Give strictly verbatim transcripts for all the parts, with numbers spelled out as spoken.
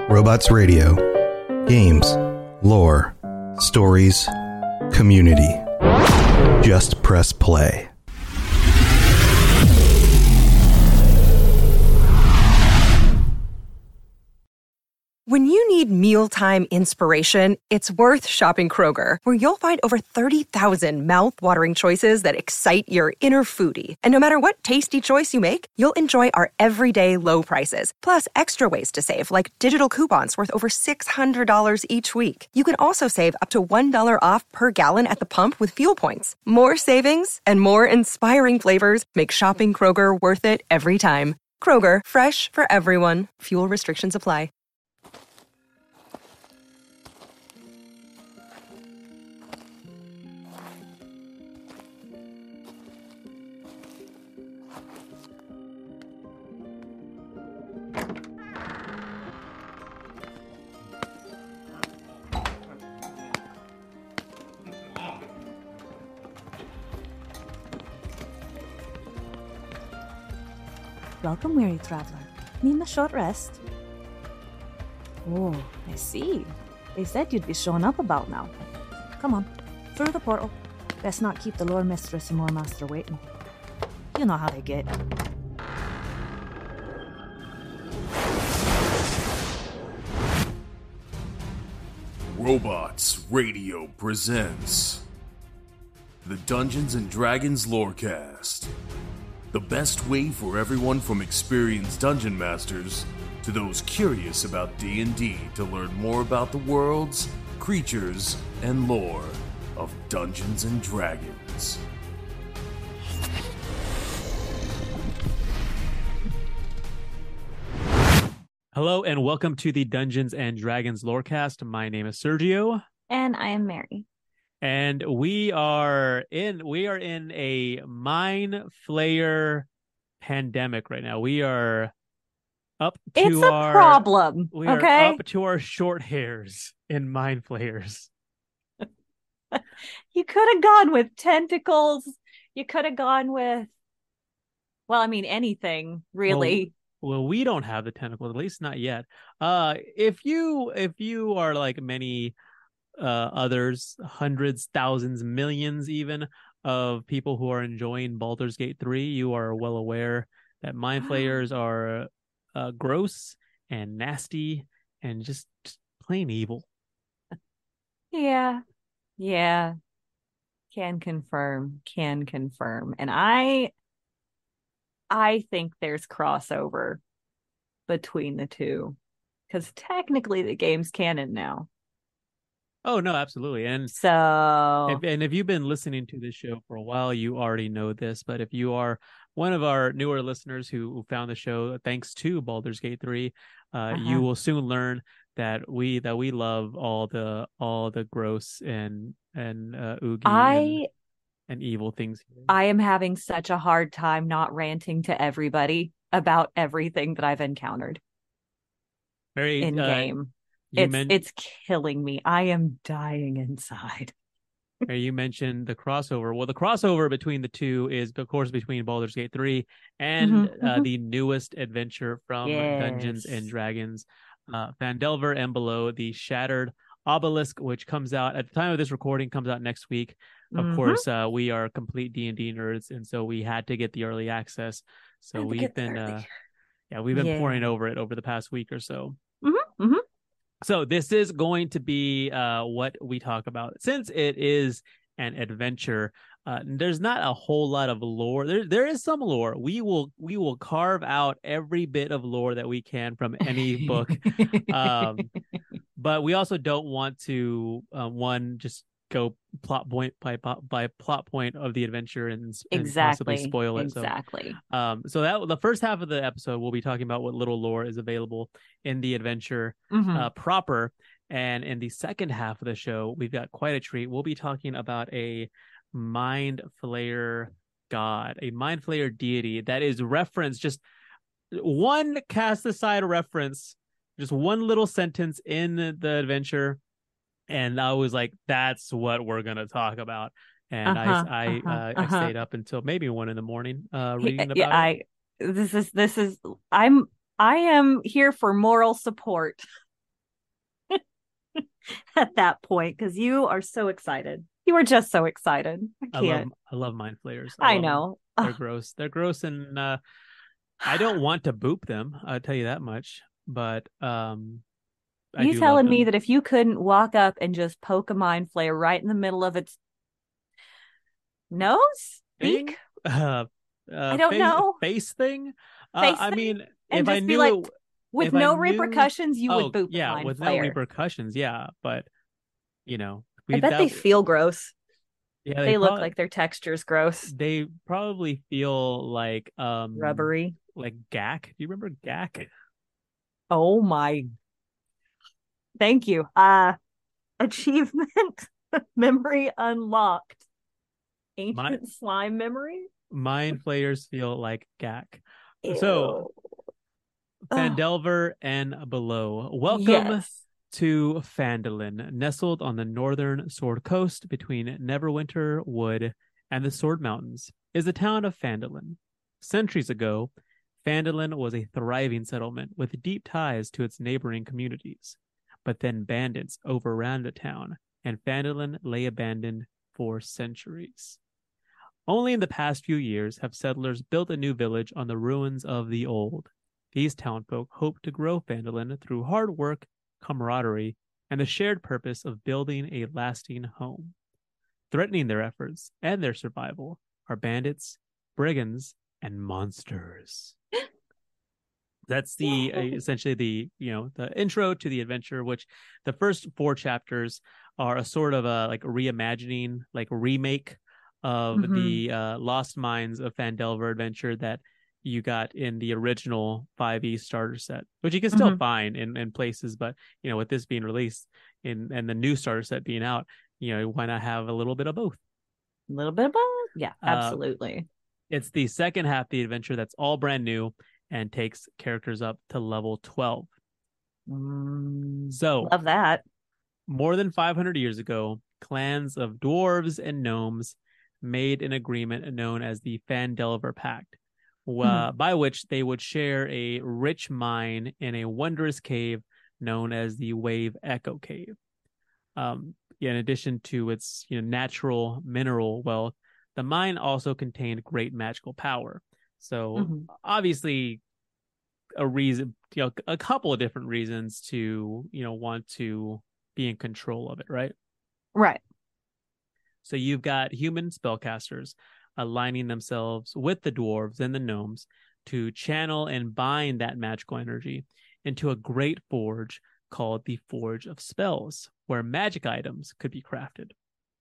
Robots Radio. Games, lore, stories, community. Just press play. When you need mealtime inspiration, it's worth shopping Kroger, where you'll find over thirty thousand mouth-watering choices that excite your inner foodie. And no matter what tasty choice you make, you'll enjoy our everyday low prices, plus extra ways to save, like digital coupons worth over six hundred dollars each week. You can also save up to one dollar off per gallon at the pump with fuel points. More savings and more inspiring flavors make shopping Kroger worth it every time. Kroger, fresh for everyone. Fuel restrictions apply. Welcome, weary traveler. Need a short rest? Oh, I see. They said you'd be showing up about now. Come on, through the portal. Best not keep the lore mistress and lore master waiting. You know how they get. Robots Radio presents the Dungeons and Dragons Lorecast. The best way for everyone from experienced dungeon masters to those curious about D and D to learn more about the worlds, creatures, and lore of Dungeons and Dragons. Hello and welcome to the Dungeons and Dragons Lorecast. My name is Sergio. And I am Mary. And we are in we are in a Mind Flayer pandemic right now. We are up to it's a our problem. We okay? are up to our short hairs in Mind Flayers. You could have gone with tentacles. You could have gone with, well, I mean, anything really. Well, well, we don't have the tentacles, at least not yet. Uh, if you if you are like many uh, others, hundreds, thousands, millions even of people who are enjoying Baldur's Gate three, you are well aware that Mind Flayers are uh, gross and nasty and just, just plain evil. Yeah. Yeah. Can confirm. Can confirm. And I I think there's crossover between the two. Because technically the game's canon now. Oh, no, absolutely. And so if, and if you've been listening to this show for a while, you already know this. But if you are one of our newer listeners who, who found the show thanks to Baldur's Gate three, uh, uh-huh. you will soon learn that we that we love all the all the gross and and uh, oogie I, and, and evil things. I am having such a hard time not ranting to everybody about everything that I've encountered. Very in uh, game. It's men- it's killing me. I am dying inside. You mentioned the crossover. Well, the crossover between the two is, of course, between Baldur's Gate three and mm-hmm, uh, mm-hmm. the newest adventure from yes. Dungeons and Dragons, uh, Phandelver and Below, the Shattered Obelisk, which comes out at the time of this recording, comes out next week. Of mm-hmm. course, uh, we are complete D and D nerds, and so we had to get the early access. So we've been, uh, yeah, we've been yeah. pouring over it over the past week or so. Mm-hmm, mm-hmm. So this is going to be uh, what we talk about. Since it is an adventure, uh, there's not a whole lot of lore. There, there is some lore. We will we will carve out every bit of lore that we can from any book. um, but we also don't want to, uh, one, just go plot point by by plot point of the adventure and, and exactly. possibly spoil it. Exactly. So, um, so that the first half of the episode, we'll be talking about what little lore is available in the adventure mm-hmm. uh, proper. And in the second half of the show, we've got quite a treat. We'll be talking about a Mind Flayer god, a Mind Flayer deity that is referenced, just one cast aside reference, just one little sentence in the adventure. And I was like, that's what we're going to talk about. And uh-huh, I I, uh-huh, uh, uh-huh. I stayed up until maybe one in the morning uh, reading about yeah, it. I, this is, this is, I'm, I am here for moral support. at that point because you are so excited. You are just so excited. I I love can't. I love mind flayers. I, love them. know. They're gross. They're gross, and uh, I don't want to boop them. I'll tell you that much. But um, I You do telling love me them. that if you couldn't walk up and just poke a mind flayer right in the middle of its nose, Thing? beak, Uh, uh, I don't face, know, face thing. Uh, face I thing, mean, and if I just be knew like, it, with if I no knew, repercussions, you would oh boop the yeah, mind with no flayer. repercussions, yeah. But you know, I we bet that they feel gross. yeah, They, they look probably like their texture's gross, they probably feel like um rubbery. like gack. Do you remember gack? Oh my! Thank you. Uh achievement memory unlocked. My Ancient slime memory. mind flayers feel like gack. So Ew. Oh, Phandelver and below. Welcome yes. to Phandalin, nestled on the northern Sword Coast between Neverwinter Wood and the Sword Mountains, is the town of Phandalin. Centuries ago, Phandalin was a thriving settlement with deep ties to its neighboring communities. But then bandits overran the town, and Phandalin lay abandoned for centuries. Only in the past few years have settlers built a new village on the ruins of the old. These townfolk hope to grow Phandalin through hard work, camaraderie, and the shared purpose of building a lasting home. Threatening their efforts and their survival are bandits, brigands, and monsters. That's the uh, essentially the you know the intro to the adventure, which the first four chapters are a sort of a like reimagining, like remake of Mm-hmm. the uh, Lost Mines of Phandelver adventure that you got in the original five E starter set, which you can still mm-hmm. find in, in places, but you know with this being released in and the new starter set being out, you know why not have a little bit of both? A little bit of both. Yeah, Uh, absolutely. it's the second half of the adventure that's all brand new and takes characters up to level twelve. Mm, So, love that. more than five hundred years ago, clans of dwarves and gnomes made an agreement known as the Phandelver Pact, uh, Mhm. by which they would share a rich mine in a wondrous cave known as the Wave Echo Cave. Um, in addition to its you know, natural mineral wealth, the mine also contained great magical power. So Mhm. obviously, a reason, you know, a couple of different reasons to you know want to be in control of it, right? Right. So you've got human spellcasters aligning themselves with the dwarves and the gnomes to channel and bind that magical energy into a great forge called the Forge of Spells, where magic items could be crafted.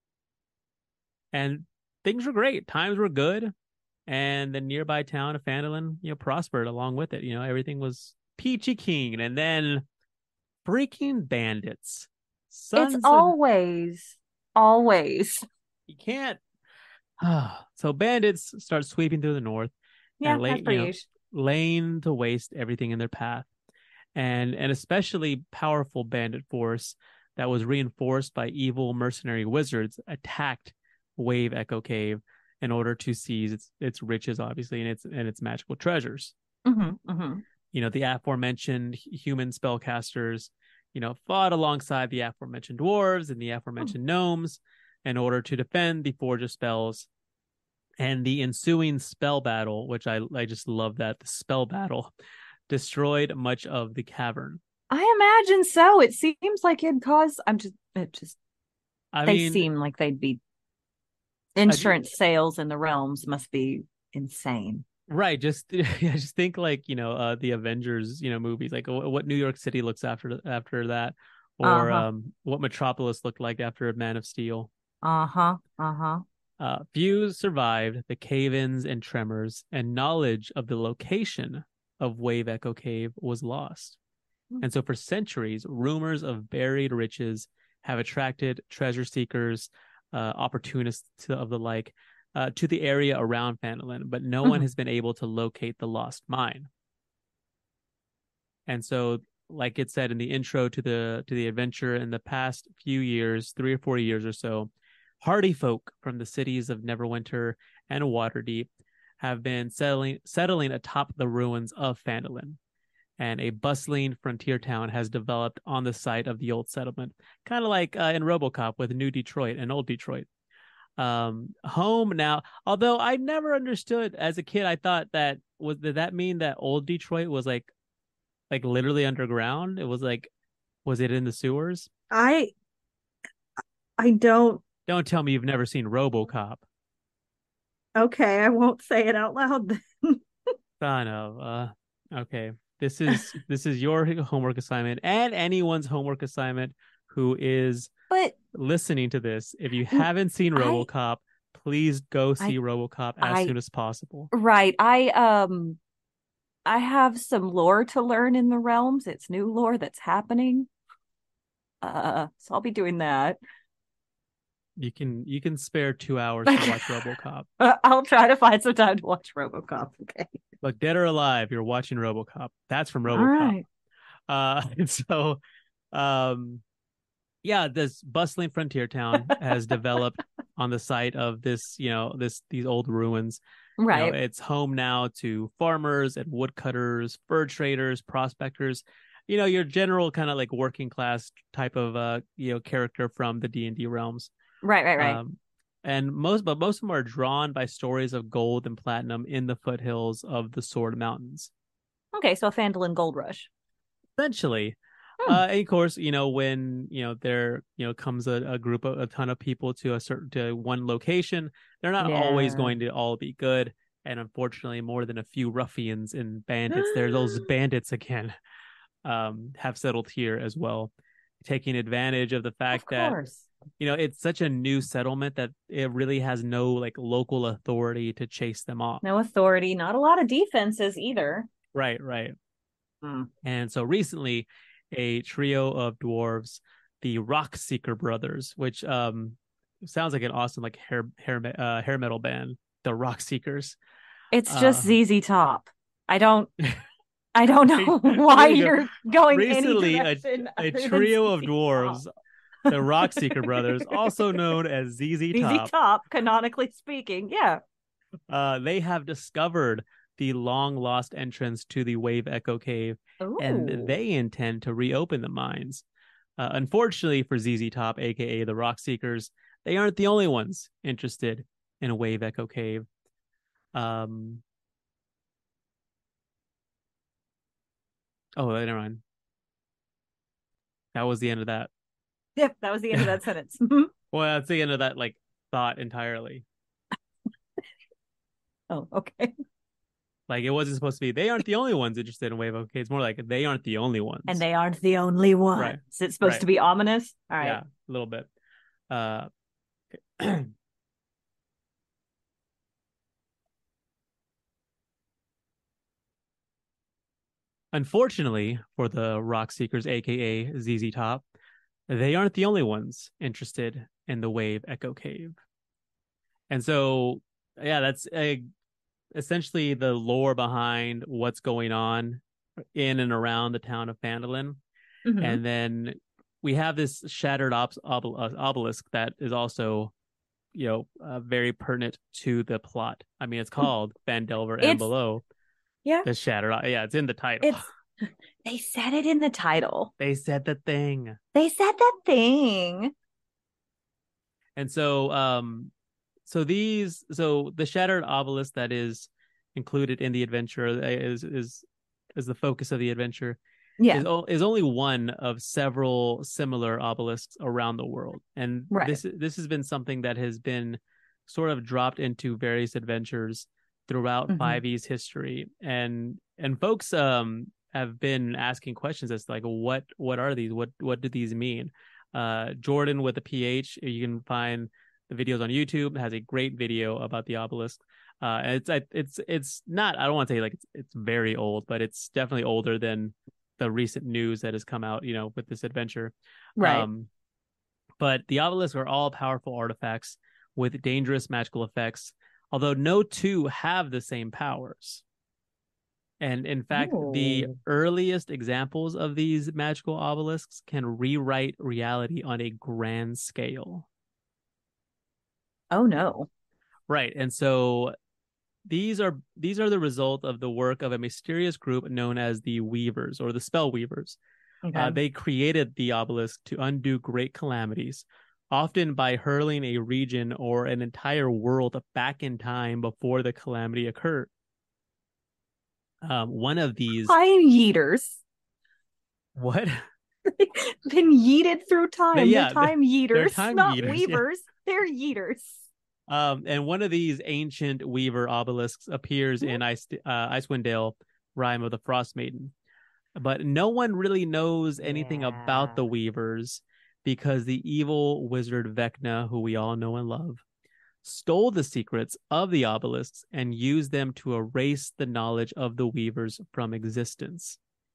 And things were great. Times were good. And the nearby town of Phandalin, you know, prospered along with it. You know, everything was peachy keen. And then freaking bandits. It's Sons of... always, always. You can't... So bandits start sweeping through the north Yeah, and lay, that's you pretty know, huge. laying to waste everything in their path. And an especially powerful bandit force that was reinforced by evil mercenary wizards attacked Wave Echo Cave in order to seize its its riches, obviously, and its and its magical treasures. Mm-hmm, mm-hmm. You know, the aforementioned human spellcasters, you know, fought alongside the aforementioned dwarves and the aforementioned mm. gnomes in order to defend the Forge of Spells. And the ensuing spell battle, which I I just love that the spell battle destroyed much of the cavern. I imagine so. It seems like it'd cause. I'm just. It just. I they mean, seem like they'd be. Insurance sales in the realms must be insane. Right. Just, yeah, just think like, you know, uh, the Avengers, you know, movies, like what New York City looks after after that, or uh-huh. um, what Metropolis looked like after Man of Steel. Uh-huh. Uh-huh. Uh, few survived the cave-ins and tremors, and knowledge of the location of Wave Echo Cave was lost. Mm-hmm. And so for centuries, rumors of buried riches have attracted treasure seekers, uh, opportunists of the like, uh, to the area around Phandalin, but no mm-hmm. one has been able to locate the lost mine. And so, like it said in the intro to the to the adventure, in the past few years, three or four years or so, hardy folk from the cities of Neverwinter and Waterdeep have been settling settling atop the ruins of Phandalin. and a bustling frontier town has developed on the site of the old settlement, kind of like uh, in RoboCop with New Detroit and Old Detroit. Um, home now, although I never understood as a kid, I thought that was did that mean that Old Detroit was like like literally underground? It was like, was it in the sewers? I I don't. Don't tell me you've never seen RoboCop. Okay, I won't say it out loud then. Son of uh okay. This is this is your homework assignment and anyone's homework assignment who is But listening to this. If you haven't seen I- RoboCop, please go see I- RoboCop as I- soon as possible. right, I um I have some lore to learn in the realms. It's new lore that's happening. Uh, so I'll be doing that. You can you can spare two hours to watch RoboCop. Uh, I'll try to find some time to watch RoboCop. Okay. Look, dead or alive, you're watching RoboCop. That's from All RoboCop. right. Uh, and so, um, yeah, this bustling frontier town has developed on the site of this, you know, this these old ruins. Right. You know, it's home now to farmers and woodcutters, fur traders, prospectors. You know, your general kind of like working class type of uh, you know, character from the D and D realms. Right, right, right. Um, and most, but most of them are drawn by stories of gold and platinum in the foothills of the Sword Mountains. Okay, so Phandalin Gold Rush. Essentially, Hmm. uh, and of course, you know, when you know there, you know, comes a, a group of a ton of people to a certain to one location, they're not always Yeah. going to all be good. And unfortunately, more than a few ruffians and bandits, there those bandits again, um, have settled here as well, taking advantage of the fact Of that course. you know it's such a new settlement that it really has no like local authority to chase them off. No authority, not a lot of defenses either. Right, right. Hmm. And so recently, a trio of dwarves, the Rock Seeker brothers, which um sounds like an awesome like hair hair uh, hair metal band, the Rock Seekers. It's just Uh, Z Z Top. I don't I don't know There why you go. you're going Recently, any a, direction a other than trio of Z Z Top. dwarves, the Rock Seeker brothers, also known as Z Z Z Z Top, Top, canonically speaking. Yeah. uh, they have discovered the long lost entrance to the Wave Echo Cave, Ooh. and they intend to reopen the mines. Uh, unfortunately for Z Z Top, aka the Rock Seekers, they aren't the only ones interested in a Wave Echo Cave. Um. Oh, never mind. That was the end of that. Yep, that was the end of that sentence. Well, that's the end of that like thought entirely. Oh, okay. Like it wasn't supposed to be. They aren't the only ones interested in Wave Echo Cave. It's more like they aren't the only ones. And they aren't the only ones. Right. It's supposed Right. to be ominous. All right. Yeah, a little bit. Uh, Unfortunately for the Rock Seekers, aka Z Z Top, they aren't the only ones interested in the Wave Echo Cave. And so, yeah, that's a, essentially the lore behind what's going on in and around the town of Phandalin. Mhm. And then we have this shattered ob- obel- uh, obelisk that is also, you know, uh, very pertinent to the plot. I mean, it's called Phandelver and It's- Below. Yeah. The shattered. o- Yeah, it's in the title. It's they said it in the title. They said the thing. They said that thing. And so, um, so these, so the shattered obelisk that is included in the adventure is is is the focus of the adventure. Yeah. Is, o- is only one of several similar obelisks around the world, and Right. this this has been something that has been sort of dropped into various adventures throughout Mhm. five E's history, and and folks um have been asking questions as to like what what are these, what what do these mean? Uh, Jordan with a P H, you can find the videos on YouTube, has a great video about the obelisk. Uh, and it's it's it's not, I don't want to say like it's, it's very old, but it's definitely older than the recent news that has come out, you know, with this adventure. Right. Um, but the obelisks are all powerful artifacts with dangerous magical effects, although no two have the same powers. And in fact, the Ooh. earliest examples of these magical obelisks can rewrite reality on a grand scale. Oh no. Right. And so These are these are the result of the work of a mysterious group known as the Weavers or the Spell Weavers. Okay. Uh, they created the obelisk to undo great calamities, often by hurling a region or an entire world back in time before the calamity occurred. Um, one of these Time yeeters. what? Been yeeted through time. They- yeah, they're time yeeters, they're time not yeeters, yeah. weavers. They're yeeters. Um, and one of these ancient Weaver obelisks appears in Ice, uh, Icewind Dale, Rime of the Frost Maiden. But no one really knows anything Yeah. about the Weavers because the evil wizard Vecna, who we all know and love, stole the secrets of the obelisks and used them to erase the knowledge of the Weavers from existence.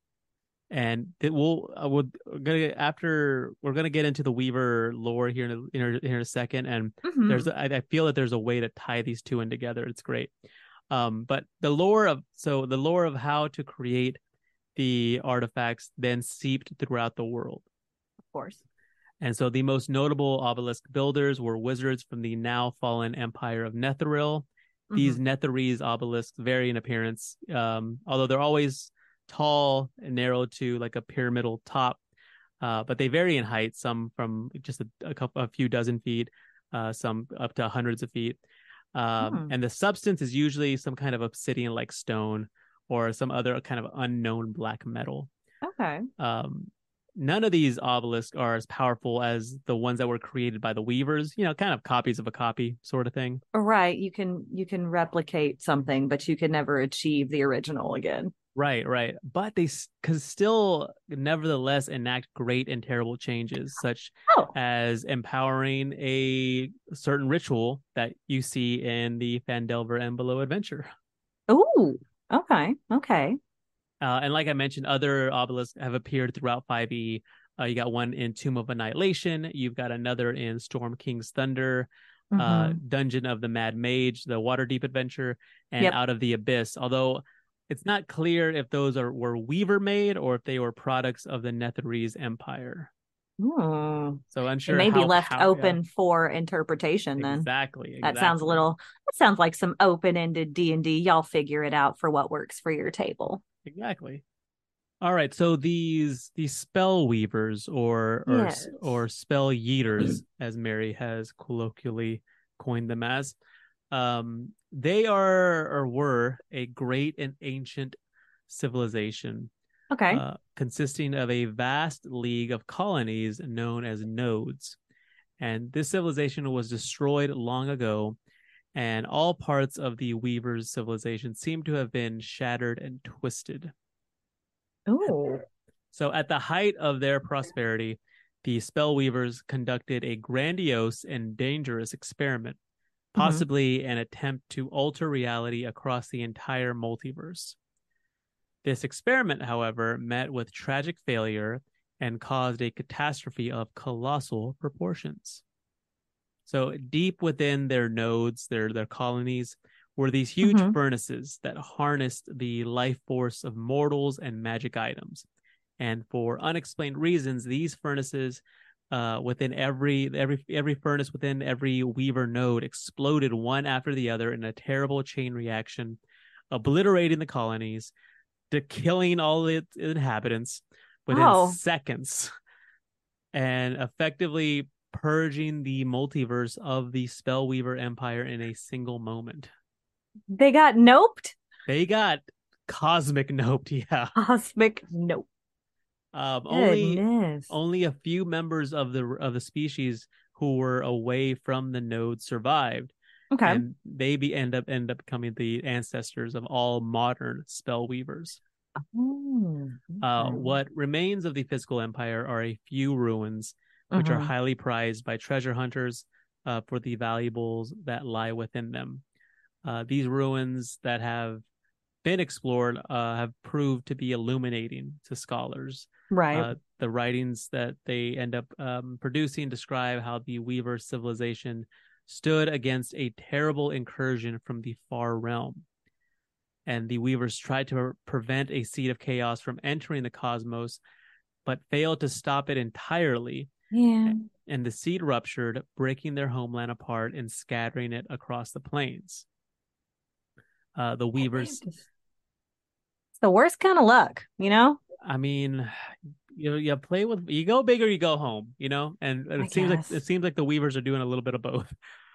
And it will, uh, we'll, we're gonna after we're gonna get into the Weaver lore here in a, in a, in a second, and Mhm. there's I, I feel that there's a way to tie these two in together. It's great. Um, but the lore of so the lore of how to create the artifacts then seeped throughout the world. Of course. And so the most notable obelisk builders were wizards from the now fallen Empire of Netheril. These Mhm. Netherese obelisks vary in appearance, um, although they're always tall and narrow to like a pyramidal top, uh, but they vary in height, some from just a, a couple, a few dozen feet, uh, some up to hundreds of feet. Um, Hmm. And the substance is usually some kind of obsidian-like stone or some other kind of unknown black metal. Okay. Um, none of these obelisks are as powerful as the ones that were created by the Weavers, you know, kind of copies of a copy sort of thing. Right. You can you can replicate something, but you can never achieve the original again. Right, right. But they can still, nevertheless, enact great and terrible changes, such Oh. as empowering a certain ritual that you see in the Phandelver and Below adventure. Ooh. Okay. Okay. Uh, and like I mentioned, other obelisks have appeared throughout five E. Uh, you got one in Tomb of Annihilation. You've got another in Storm King's Thunder, uh, Mhm. Dungeon of the Mad Mage, the Waterdeep adventure, and Yep. Out of the Abyss. Although it's not clear if those are were Weaver made or if they were products of the Netherese Empire. Ooh. So It unsure. may be how left pow- open yeah. for interpretation then. Exactly, That sounds a exactly. little that sounds like some open-ended D and D. Y'all figure it out for what works for your table. Exactly. All right, so these these spell weavers or or Yes. or spell yeeters, as Mary has colloquially coined them as, um, they are or were a great and ancient civilization, Okay. uh, consisting of a vast league of colonies known as nodes. And this civilization was destroyed long ago, and all parts of the Weavers' civilization seem to have been shattered and twisted. Ooh. So at the height of their prosperity, the Spellweavers conducted a grandiose and dangerous experiment, possibly an attempt to alter reality across the entire multiverse. This experiment, however, met with tragic failure and caused a catastrophe of colossal proportions. So deep within their nodes, their, their colonies, were these huge Mhm. furnaces that harnessed the life force of mortals and magic items. And for unexplained reasons, these furnaces uh, within every every every furnace within every Weaver node exploded one after the other in a terrible chain reaction, obliterating the colonies, to killing all its inhabitants within Oh. seconds, and effectively purging the multiverse of the Spellweaver Empire in a single moment. They got noped? They got cosmic noped, yeah. Cosmic nope. Um, only Goodness. only a few members of the of the species who were away from the node survived, Okay. and they be end up end up becoming the ancestors of all modern Spellweavers. Oh, Uh, okay. what remains of the physical empire are a few ruins, which are Mhm. highly prized by treasure hunters uh, for the valuables that lie within them. Uh, these ruins that have been explored uh, have proved to be illuminating to scholars. Right. Uh, the writings that they end up um, producing describe how the Weaver civilization stood against a terrible incursion from the far realm. And the Weavers tried to prevent a seed of chaos from entering the cosmos, but failed to stop it entirely. Yeah. And the seed ruptured, breaking their homeland apart and scattering it across the plains. Uh, the Weavers. It's the worst kind of luck, you know? I mean, you you play with you go big or you go home, you know, and, and I it seems guess. like it seems like the Weavers are doing a little bit of both.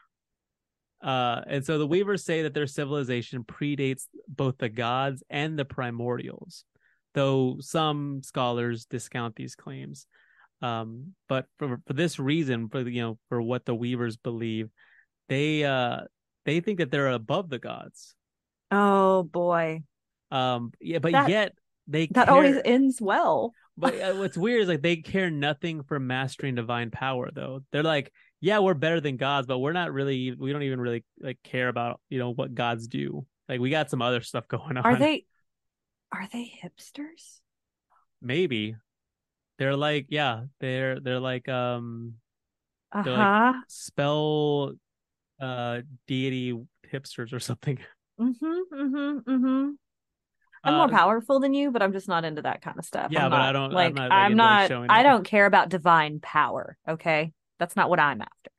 Uh, and so the Weavers say that their civilization predates both the gods and the primordials, though some scholars discount these claims. Um, but for for this reason, for you know, for what the Weavers believe, they uh they think that they're above the gods. Oh boy. Um, yeah, but That yet they that care. always ends well. But uh, what's weird is like they care nothing for mastering divine power, though. They're like, yeah, we're better than gods, but we're not really. We don't even really like care about you know what gods do. Like we got some other stuff going on. Are they are they hipsters? Maybe they're like, yeah, they're they're like um they're like Uh-huh. spell uh deity hipsters or something. Mm-hmm. Mm-hmm. Mm-hmm. I'm Uh, more powerful than you, but I'm just not into that kind of stuff. yeah, I'm but not I don't. I'm like not like I'm into like not showing I it. don't care about divine power, okay? That's not what I'm after.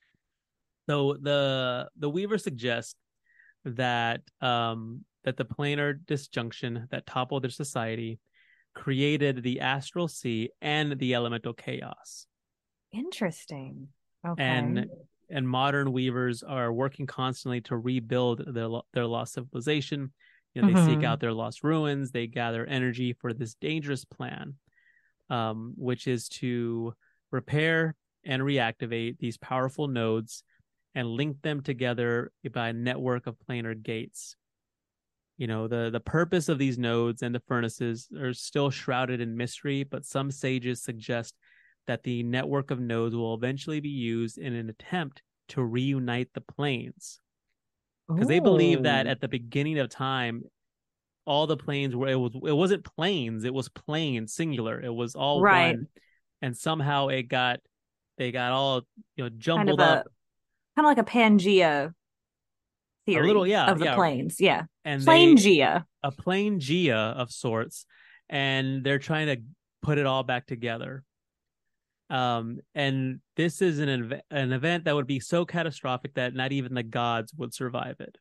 So the the Weaver suggests that um that the planar disjunction that toppled their society created the astral sea and the elemental chaos. Interesting. Okay. And and modern weavers are working constantly to rebuild their their lost civilization. You know, they Mhm. seek out their lost ruins. They gather energy for this dangerous plan, um, which is to repair and reactivate these powerful nodes and link them together by a network of planar gates. You know, the the purpose of these nodes and the furnaces are still shrouded in mystery, but some sages suggest that the network of nodes will eventually be used in an attempt to reunite the planes. Because they believe that Ooh. at the beginning of time, all the planes were it was it wasn't planes, it was planes singular. It was all Right. one, and somehow it got they got all you know kind of jumbled a up kind of like a Pangea a theory little. Yeah, of the yeah, planes. Yeah. and they Plangea. a plane Gia of sorts, and they're trying to put it all back together. Um, and this is an ev- an event that would be so catastrophic that not even the gods would survive it.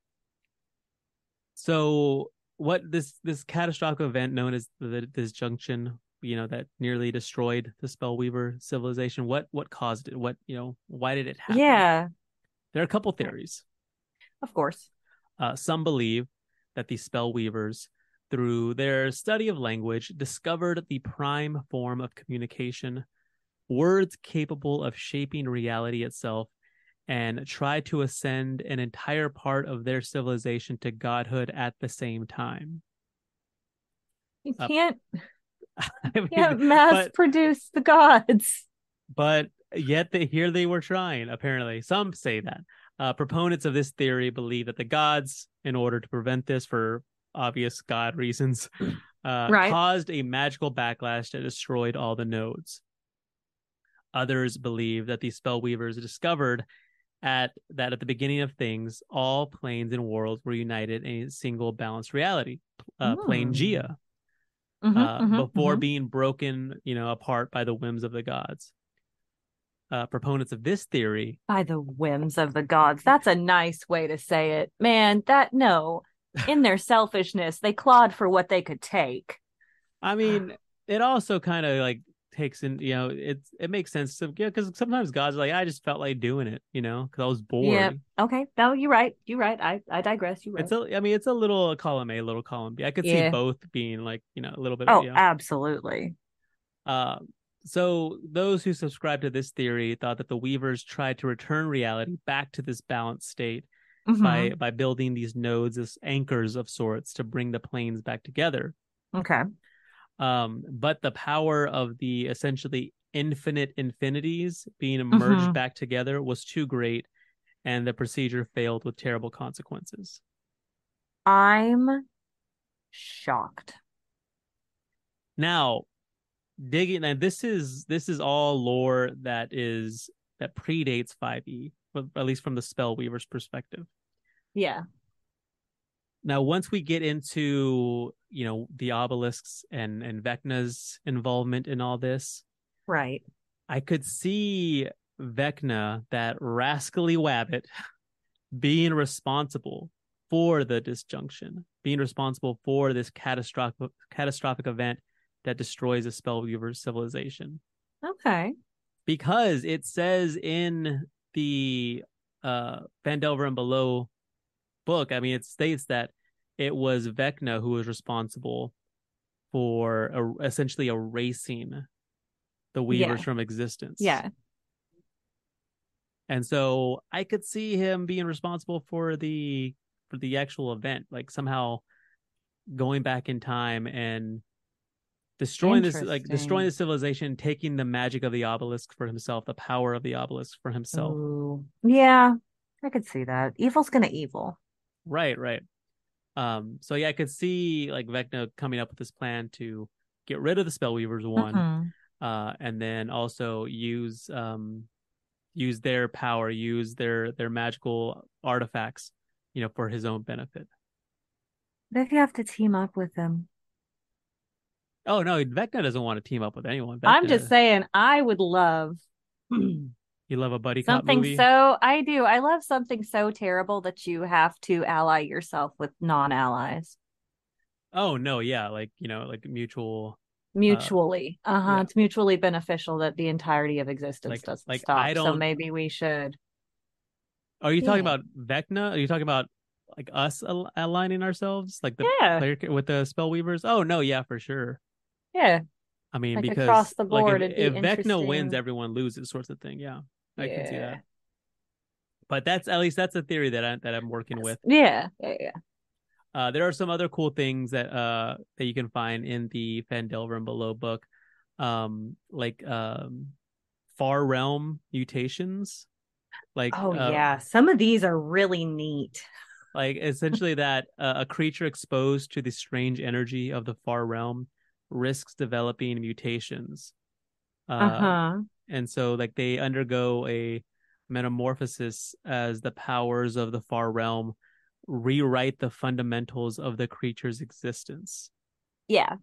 So, what this this catastrophic event known as the disjunction, you know, that nearly destroyed the Spellweaver civilization. What what caused it? What you know? Why did it happen? Yeah, There are a couple theories. of course. Uh, some believe that the Spellweavers, through their study of language, discovered the prime form of communication, words capable of shaping reality itself, and tried to ascend an entire part of their civilization to godhood at the same time. You Uh, can't I mean, can't mass but, produce the gods. but yet they, here they were trying, apparently. Some say that. Uh, proponents of this theory believe that the gods, in order to prevent this for obvious god reasons, uh, Right. caused a magical backlash that destroyed all the nodes. Others believe that the Spellweavers discovered at that at the beginning of things, all planes and worlds were united in a single balanced reality, uh, plane Gia, Mhm, uh, mhm, before mhm. being broken, you know, apart by the whims of the gods. Uh, proponents of this theory, By the whims of the gods. That's a nice way to say it. Man, that no. In their selfishness, they clawed for what they could take. I mean, it also kind of like takes in, you know, it's it makes sense to, yeah, because sometimes gods are like, I just felt like doing it, you know, because I was bored. Yeah. Okay. No, you're right. You're right. I, I digress. You're right. It's a, I mean, it's a little column A, a little column B. I could see Yeah. both being like, you know, a little bit. Oh, of, you know, absolutely. Uh, so those who subscribe to this theory thought that the Weavers tried to return reality back to this balanced state Mhm. by by building these nodes as anchors of sorts to bring the planes back together. Okay. Um, but the power of the essentially infinite infinities being merged Mhm. back together was too great, and the procedure failed with terrible consequences. I'm shocked. Now, digging, and this is this is all lore that is that predates five E, but at least from the Spellweaver's perspective. Yeah. Now, once we get into, you know, the obelisks and and Vecna's involvement in all this, Right. I could see Vecna, that rascally wabbit, being responsible for the disjunction, being responsible for this catastrophic catastrophic event that destroys a Spellweaver civilization. Okay. Because it says in the uh, Phandelver and Below book, I mean, it states that it was Vecna who was responsible for er- essentially erasing the Weavers Yeah. from existence. Yeah. And so I could see him being responsible for the for the actual event, like somehow going back in time and destroying this, like destroying the civilization, taking the magic of the obelisk for himself, the power of the obelisk for himself. Ooh. Yeah, I could see that. Evil's gonna evil. Right, right. Um, so yeah, I could see like Vecna coming up with this plan to get rid of the Spellweavers, one, Mm-hmm. uh, and then also use um use their power, use their their magical artifacts, you know, for his own benefit. But if you have to team up with them. Oh no, Vecna doesn't want to team up with anyone. Vecna, I'm just saying, I would love you love a buddy cop something movie? so I do. I love something so terrible that you have to ally yourself with non-allies. Oh no, yeah, like you know, like mutual. Mutually. Uh, uh-huh. yeah. It's mutually beneficial that the entirety of existence Like- doesn't like, stop. I So don't- maybe we should. Are you talking Yeah. about Vecna? Are you talking about like us al- aligning ourselves, like the Yeah. player ca- with the Spellweavers? Oh no, yeah, for sure. Yeah. I mean, Like, because across the like, board, if, it'd be if Vecna interesting. wins, everyone loses, sorts of thing. Yeah, I can see Yeah. that. But that's at least that's a theory that I that I'm working with. Yeah. Yeah. Yeah. Uh, there are some other cool things that uh that you can find in the Phandelver and Below book, um, like um, Far Realm mutations. Like Oh, uh, yeah. Some of these are really neat. like essentially that uh, a creature exposed to the strange energy of the Far Realm risks developing mutations. Uh, Uh-huh. and so like they undergo a metamorphosis as the powers of the Far Realm rewrite the fundamentals of the creature's existence. Yeah.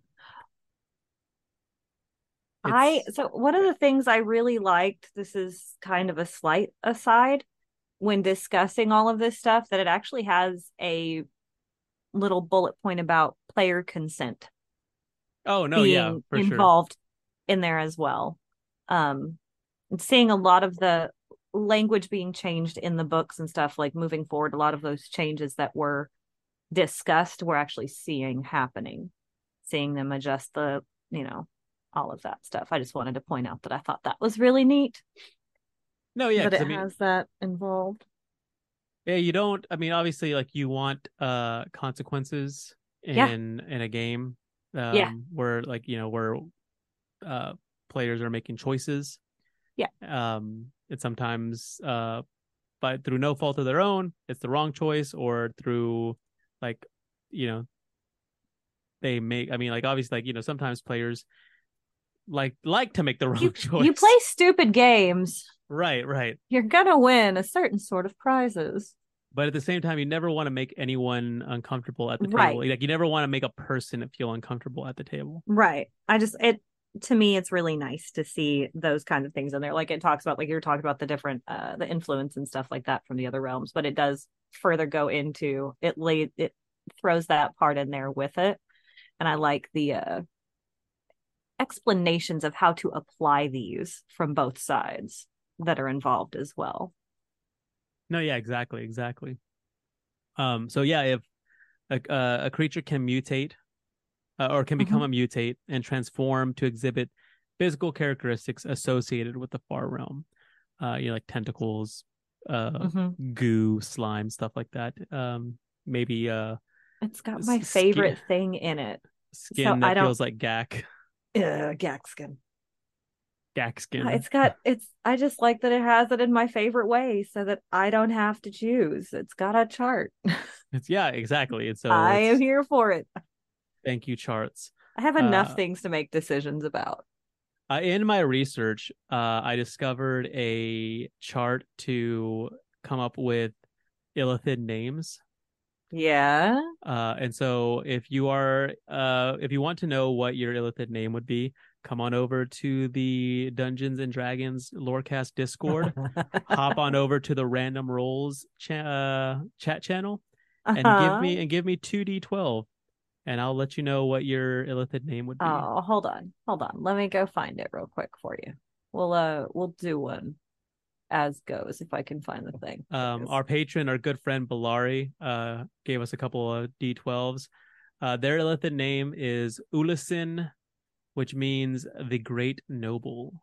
I It's- so one of the things I really liked, this is kind of a slight aside, when discussing all of this stuff, that it actually has a little bullet point about player consent oh no, being yeah, for sure. involved in there as well. Um, and seeing a lot of the language being changed in the books and stuff, like moving forward, a lot of those changes that were discussed, we're actually seeing happening, seeing them adjust the, you know, all of that stuff. I just wanted to point out that I thought that was really neat. No, yeah, that it 'cause I mean, has that involved. yeah, you don't. I mean, obviously, like you want uh consequences in Yeah. in a game, um, Yeah. where like you know where uh players are making choices. Yeah. Um, and sometimes uh, but through no fault of their own, it's the wrong choice, or through like you know they make. I mean, like obviously, like you know sometimes players like like to make the wrong You, choice. you play stupid games, right, right. you're gonna win a certain sort of prizes. But at the same time, you never want to make anyone uncomfortable at the Right. table. Like you never want to make a person feel uncomfortable at the table. Right. I just it to me it's really nice to see those kinds of things in there. Like it talks about, like you were talking about the different uh the influence and stuff like that from the other realms, but it does further go into it laid it throws that part in there with it. And I like the uh explanations of how to apply these from both sides that are involved as well. No, yeah, exactly, exactly. Um, so yeah, if a uh, a creature can mutate, uh, or can become Mm-hmm. a mutate and transform to exhibit physical characteristics associated with the Far Realm, uh, you know, like tentacles, uh, Mm-hmm. goo, slime, stuff like that. Um, maybe uh, It's got my S- favorite skin- thing in it. skin So I that don't- feels like gack, Ugh, Gaxkin. gack skin. It's got it's I just like that it has it in my favorite way so that I don't have to choose. It's got a chart. It's yeah, exactly. And so I it's- am here for it. thank you, charts. I have enough Uh, things to make decisions about. Uh, in my research, uh, I discovered a chart to come up with Illithid names. Yeah. Uh, and so if you are, uh, if you want to know what your Illithid name would be, come on over to the Dungeons and Dragons Lorecast Discord. Hop on over to the Random Rolls cha- uh, chat channel, and Uh-huh. give me and give me two d twelve, and I'll let you know what your Illithid name would be. Oh, hold on. Hold on. Let me go find it real quick for you. We'll uh we'll do one as goes if I can find the thing. Um, our patron, our good friend Balari, uh, gave us a couple of d twelves. Uh, their Illithid name is Ulasin, which means the Great Noble.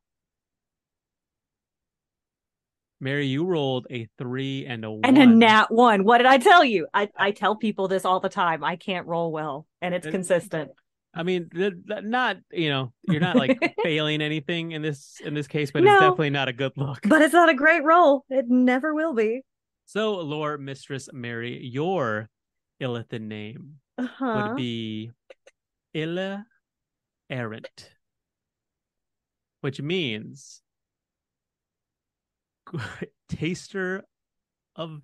Mary, you rolled a three and a one. And a nat one. What did I tell you? I, I tell people this all the time. I can't roll well, and it's And- consistent. I mean, th- th- not, you know, you're not like failing anything in this in this case, but No. it's definitely not a good look. But it's not a great roll. It never will be. So, Lore Mistress Mary, your Illithid name Uh-huh. would be Illa Errant, which means taster of,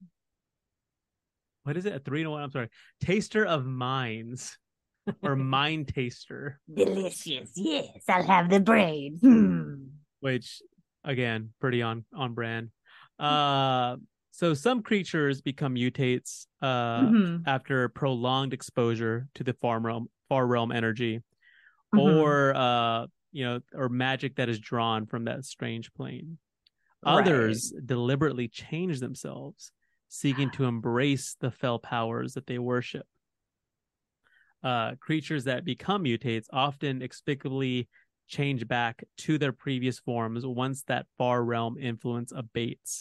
what is it? A three to one? I'm sorry. Taster of minds, or mind taster, Delicious. Yes, I'll have the brain. Hmm. which again, pretty on on brand. Uh, so some creatures become mutates uh Mhm. after prolonged exposure to the far realm far realm energy, Mhm. or uh you know, or magic that is drawn from that strange plane. Others deliberately change themselves, seeking to embrace the fell powers that they worship. Uh, creatures that become mutates often inexplicably change back to their previous forms once that far realm influence abates.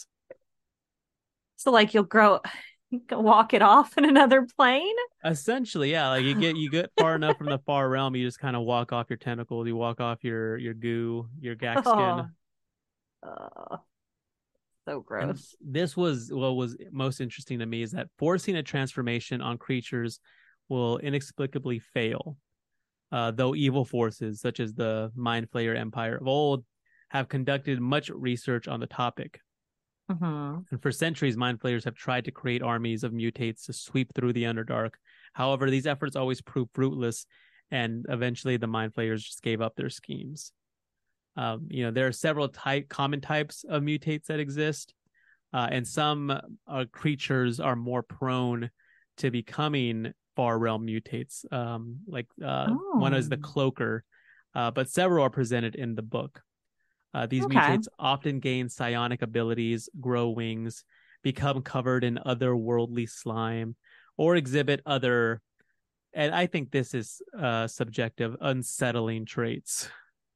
So like you'll grow you can walk it off in another plane? Essentially, yeah, like you get you get far enough from the far realm, you just kind of walk off your tentacles, you walk off your your goo, your gack skin. Oh. Uh, so And gross. this was what was most interesting to me, is that forcing a transformation on creatures will inexplicably fail, uh, though evil forces such as the Mind Flayer Empire of old have conducted much research on the topic. Mhm. And for centuries, Mind Flayers have tried to create armies of mutates to sweep through the Underdark. However, these efforts always proved fruitless, and eventually the Mind Flayers just gave up their schemes. Um, you know, there are several type common types of mutates that exist, uh, and some uh, creatures are more prone to becoming far realm mutates. Um, like uh, Oh. one is the Cloaker, uh, but several are presented in the book. Uh, these Okay. mutates often gain psionic abilities, grow wings, become covered in otherworldly slime, or exhibit other, and I think this is uh, subjective, unsettling traits.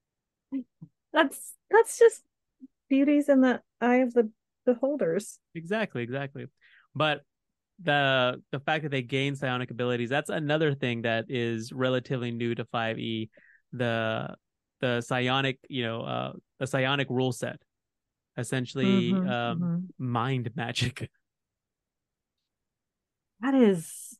That's that's just beauties in the eye of the beholders. Exactly, exactly. But the the fact that they gain psionic abilities, that's another thing that is relatively new to five E. The the psionic, you know, uh, the psionic rule set, essentially Mhm, um, mhm. mind magic. That is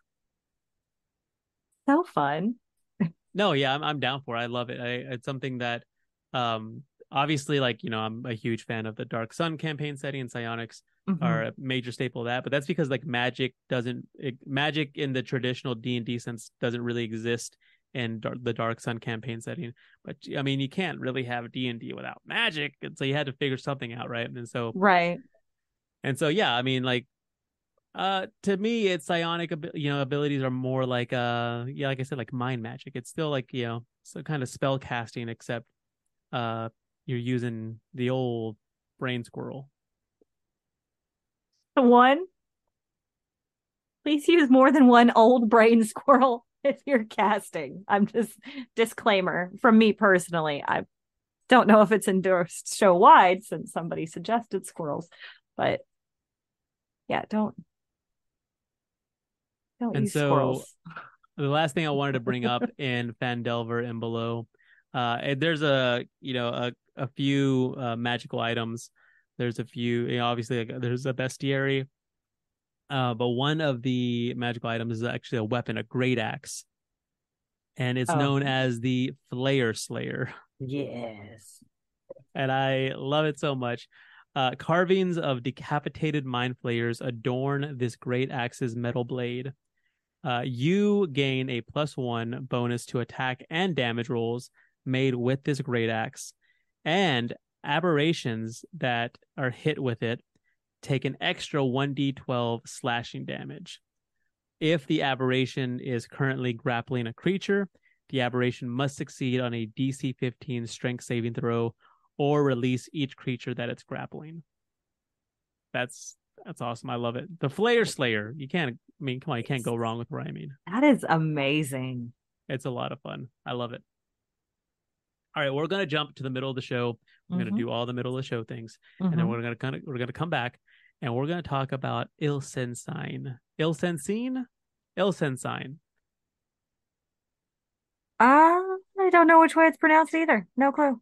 so fun. No, yeah, I'm I'm down for it. I love it. I, it's something that, um, obviously, like, you know, I'm a huge fan of the Dark Sun campaign setting, and psionics Mhm. are a major staple of that. But that's because like magic doesn't it, magic in the traditional D and D sense doesn't really exist in dar- the Dark Sun campaign setting. But I mean, you can't really have D and D without magic, and so you had to figure something out, right? And so Right. and so yeah, I mean, like, uh, to me, it's psionic, abi- you know, abilities are more like, uh, yeah, like I said, like mind magic. It's still like, you know, some kind of spell casting, except, uh, you're using the old brain squirrel. One. Please use more than one old brain squirrel if you're casting. I'm just disclaimer from me personally. I don't know if it's endorsed show wide since somebody suggested squirrels, but yeah, don't don't And use so squirrels. the last thing I wanted to bring up in Fandelver and below, uh, and there's a, you know, a, a few uh, magical items. There's a few, you know, obviously like, there's a bestiary. Uh, but one of the magical items is actually a weapon, a great axe. And it's Oh. known as the Flayer Slayer. Yes. And I love it so much. Uh, carvings of decapitated mind flayers adorn this great axe's metal blade. Uh, you gain a plus one bonus to attack and damage rolls made with this great axe, and aberrations that are hit with it take an extra one d twelve slashing damage. If the aberration is currently grappling a creature, the aberration must succeed on a D C fifteen strength saving throw or release each creature that it's grappling. That's that's awesome. I love it. The Flayer Slayer. You can't, I mean, come on, you can't go wrong with Rhyming. That is amazing. It's a lot of fun. I love it. All right, we're going to jump to the middle of the show. We're mm-hmm. going to do all the middle of the show things, mm-hmm. and then we're going to kind of we're going to come back and we're going to talk about Ilsensine. Ilsensine? Ilsensine. Uh, I don't know which way it's pronounced either. No clue.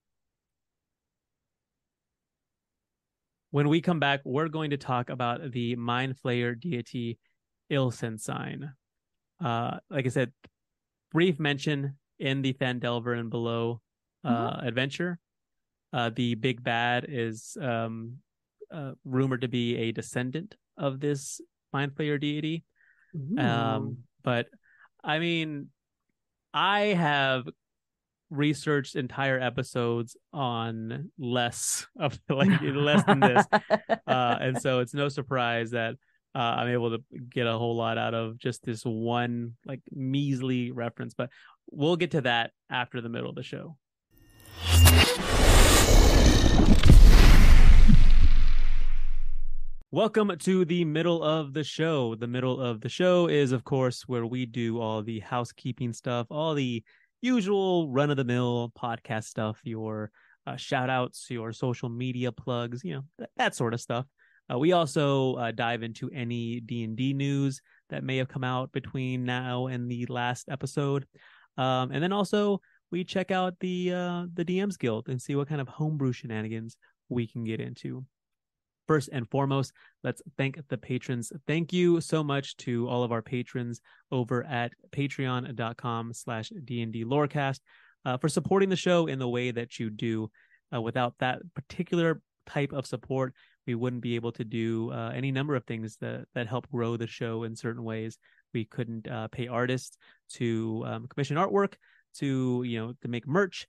When we come back, we're going to talk about the Mind Flayer deity Ilsensine. Uh, like I said, brief mention in the Phandelver and Below uh, mm-hmm. adventure. Uh, the big bad is um, uh, rumored to be a descendant of this Mind Flayer deity. Um, but I mean, I have researched entire episodes on less of like less than this, uh, and so it's no surprise that uh, I'm able to get a whole lot out of just this one like measly reference. But we'll get to that after the middle of the show. Welcome to the middle of the show. The middle of the show is, of course, where we do all the housekeeping stuff, all the usual run-of-the-mill podcast stuff, your uh, shout-outs, your social media plugs, you know, that, that sort of stuff. Uh, we also uh, dive into any D and D news that may have come out between now and the last episode. Um, and then also, we check out the uh, the D Ms Guild and see what kind of homebrew shenanigans we can get into. First and foremost, let's thank the patrons. Thank you so much to all of our patrons over at patreon.com slash D&D Lorecast uh, for supporting the show in the way that you do. Uh, without that particular type of support, we wouldn't be able to do uh, any number of things that, that help grow the show in certain ways. We couldn't uh, pay artists to um, commission artwork, to, you know, to make merch,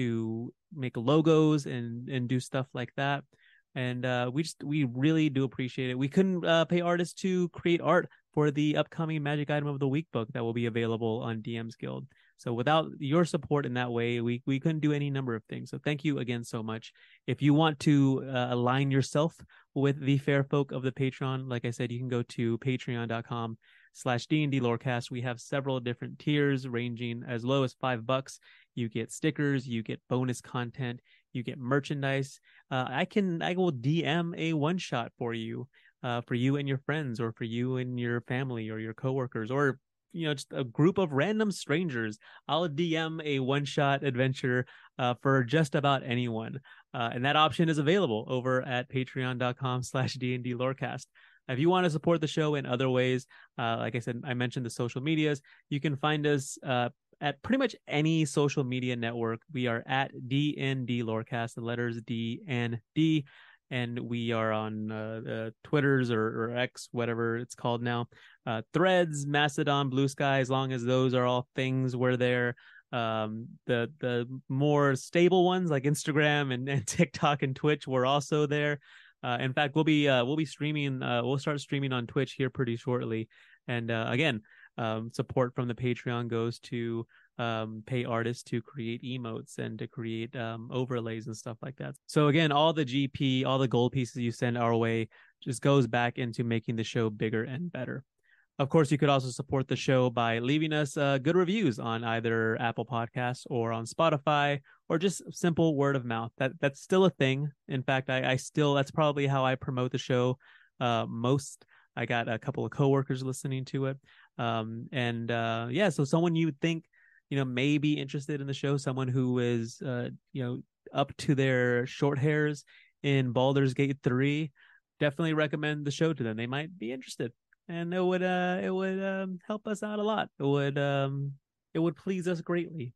to make logos and, and do stuff like that. And uh, we just we really do appreciate it. We couldn't uh, pay artists to create art for the upcoming Magic Item of the Week book that will be available on D Ms Guild. So without your support in that way, we, we couldn't do any number of things. So thank you again so much. If you want to uh, align yourself with the fair folk of the Patreon, like I said, you can go to patreon.com slash D&D Lorecast. We have several different tiers ranging as low as five bucks. You get stickers, you get bonus content, you get merchandise. Uh, I can, I will D M a one shot for you, uh, for you and your friends, or for you and your family, or your coworkers, or you know, just a group of random strangers. I'll D M a one shot adventure uh, for just about anyone, uh, and that option is available over at patreon.com slash D&D Lorecast. If you want to support the show in other ways, uh, like I said, I mentioned the social medias. You can find us uh, at pretty much any social media network. We are at D N D Lorecast, the letters D and D, and we are on uh, uh, Twitters or, or X, whatever it's called now. Uh, Threads, Mastodon, Blue Sky, as long as those are all things, we're there. Um, the the more stable ones like Instagram and, and TikTok and Twitch, we're also there. Uh, in fact, we'll be uh, we'll be streaming. Uh, we'll start streaming on Twitch here pretty shortly. And uh, again, um, support from the Patreon goes to um, pay artists to create emotes and to create um, overlays and stuff like that. So again, all the G P, all the gold pieces you send our way just goes back into making the show bigger and better. Of course, you could also support the show by leaving us uh, good reviews on either Apple Podcasts or on Spotify, or just simple word of mouth. That that's still a thing. In fact, I, I still that's probably how I promote the show uh, most. I got a couple of coworkers listening to it, um, and uh, yeah, so someone you think you know may be interested in the show, someone who is uh, you know up to their short hairs in Baldur's Gate three, definitely recommend the show to them. They might be interested. And it would uh it would um help us out a lot. It would um it would please us greatly.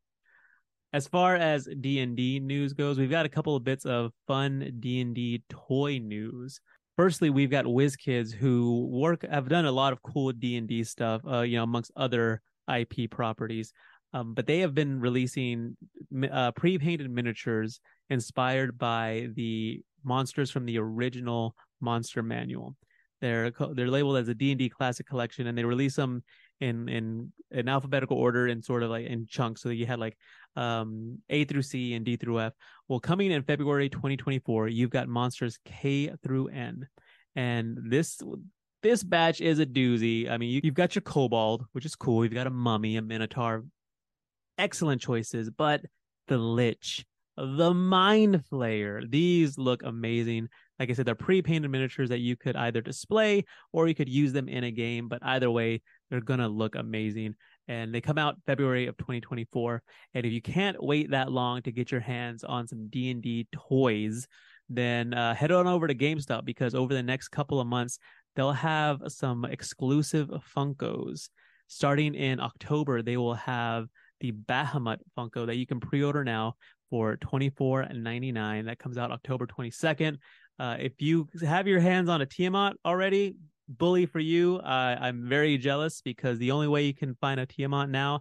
As far as D and D news goes, we've got a couple of bits of fun D and D toy news. Firstly, we've got WizKids who work have done a lot of cool D and D stuff, uh, you know, amongst other I P properties. Um, but they have been releasing uh, pre-painted miniatures inspired by the monsters from the original Monster Manual. They're they're labeled as a D and D Classic Collection, and they release them in in in alphabetical order and sort of like in chunks. So that you had like um, A through C and D through F. Well, coming in February twenty twenty-four, you've got monsters K through N, and this this batch is a doozy. I mean, you, you've got your kobold, which is cool. You've got a mummy, a minotaur, excellent choices. But the lich, the mind flayer, these look amazing. Like I said, they're pre-painted miniatures that you could either display or you could use them in a game. But either way, they're going to look amazing. And they come out February of twenty twenty-four. And if you can't wait that long to get your hands on some D and D toys, then uh, head on over to GameStop, because over the next couple of months, they'll have some exclusive Funkos. Starting in October, they will have the Bahamut Funko that you can pre-order now for twenty-four ninety-nine. That comes out October twenty-second. Uh, if you have your hands on a Tiamat already, bully for you. Uh, I'm very jealous, because the only way you can find a Tiamat now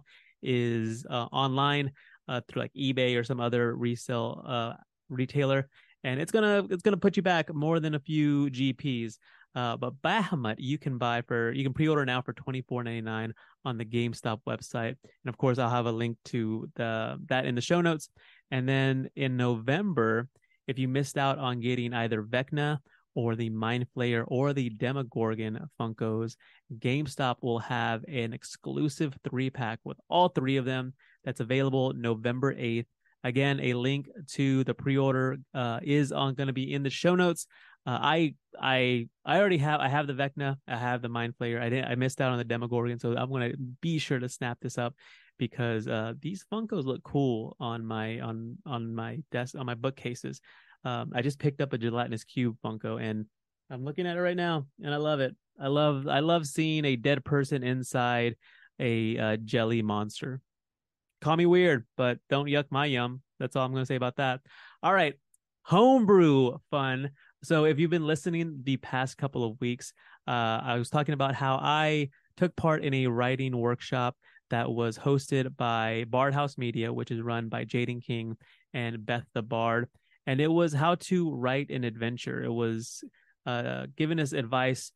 is uh, online uh, through like eBay or some other resale uh, retailer, and it's gonna it's gonna put you back more than a few G Ps. Uh, but Bahamut you can buy for you can pre-order now for twenty-four ninety-nine on the GameStop website, and of course I'll have a link to the that in the show notes. And then in November, if you missed out on getting either Vecna or the Mind Flayer or the Demogorgon Funkos, GameStop will have an exclusive three-pack with all three of them that's available November eighth. Again, a link to the pre-order uh, is on going to be in the show notes. Uh, I I I already have I have the Vecna, I have the Mind Flayer. I didn't I missed out on the Demogorgon, so I'm going to be sure to snap this up, because uh, these Funkos look cool on my on on my desk on my bookcases. Um, I just picked up a gelatinous cube Funko, and I'm looking at it right now, and I love it. I love I love seeing a dead person inside a uh, jelly monster. Call me weird, but don't yuck my yum. That's all I'm going to say about that. All right, homebrew fun. So if you've been listening the past couple of weeks, uh, I was talking about how I took part in a writing workshop that was hosted by Bard House Media, which is run by Jaden King and Beth the Bard. And it was how to write an adventure. It was uh, giving us advice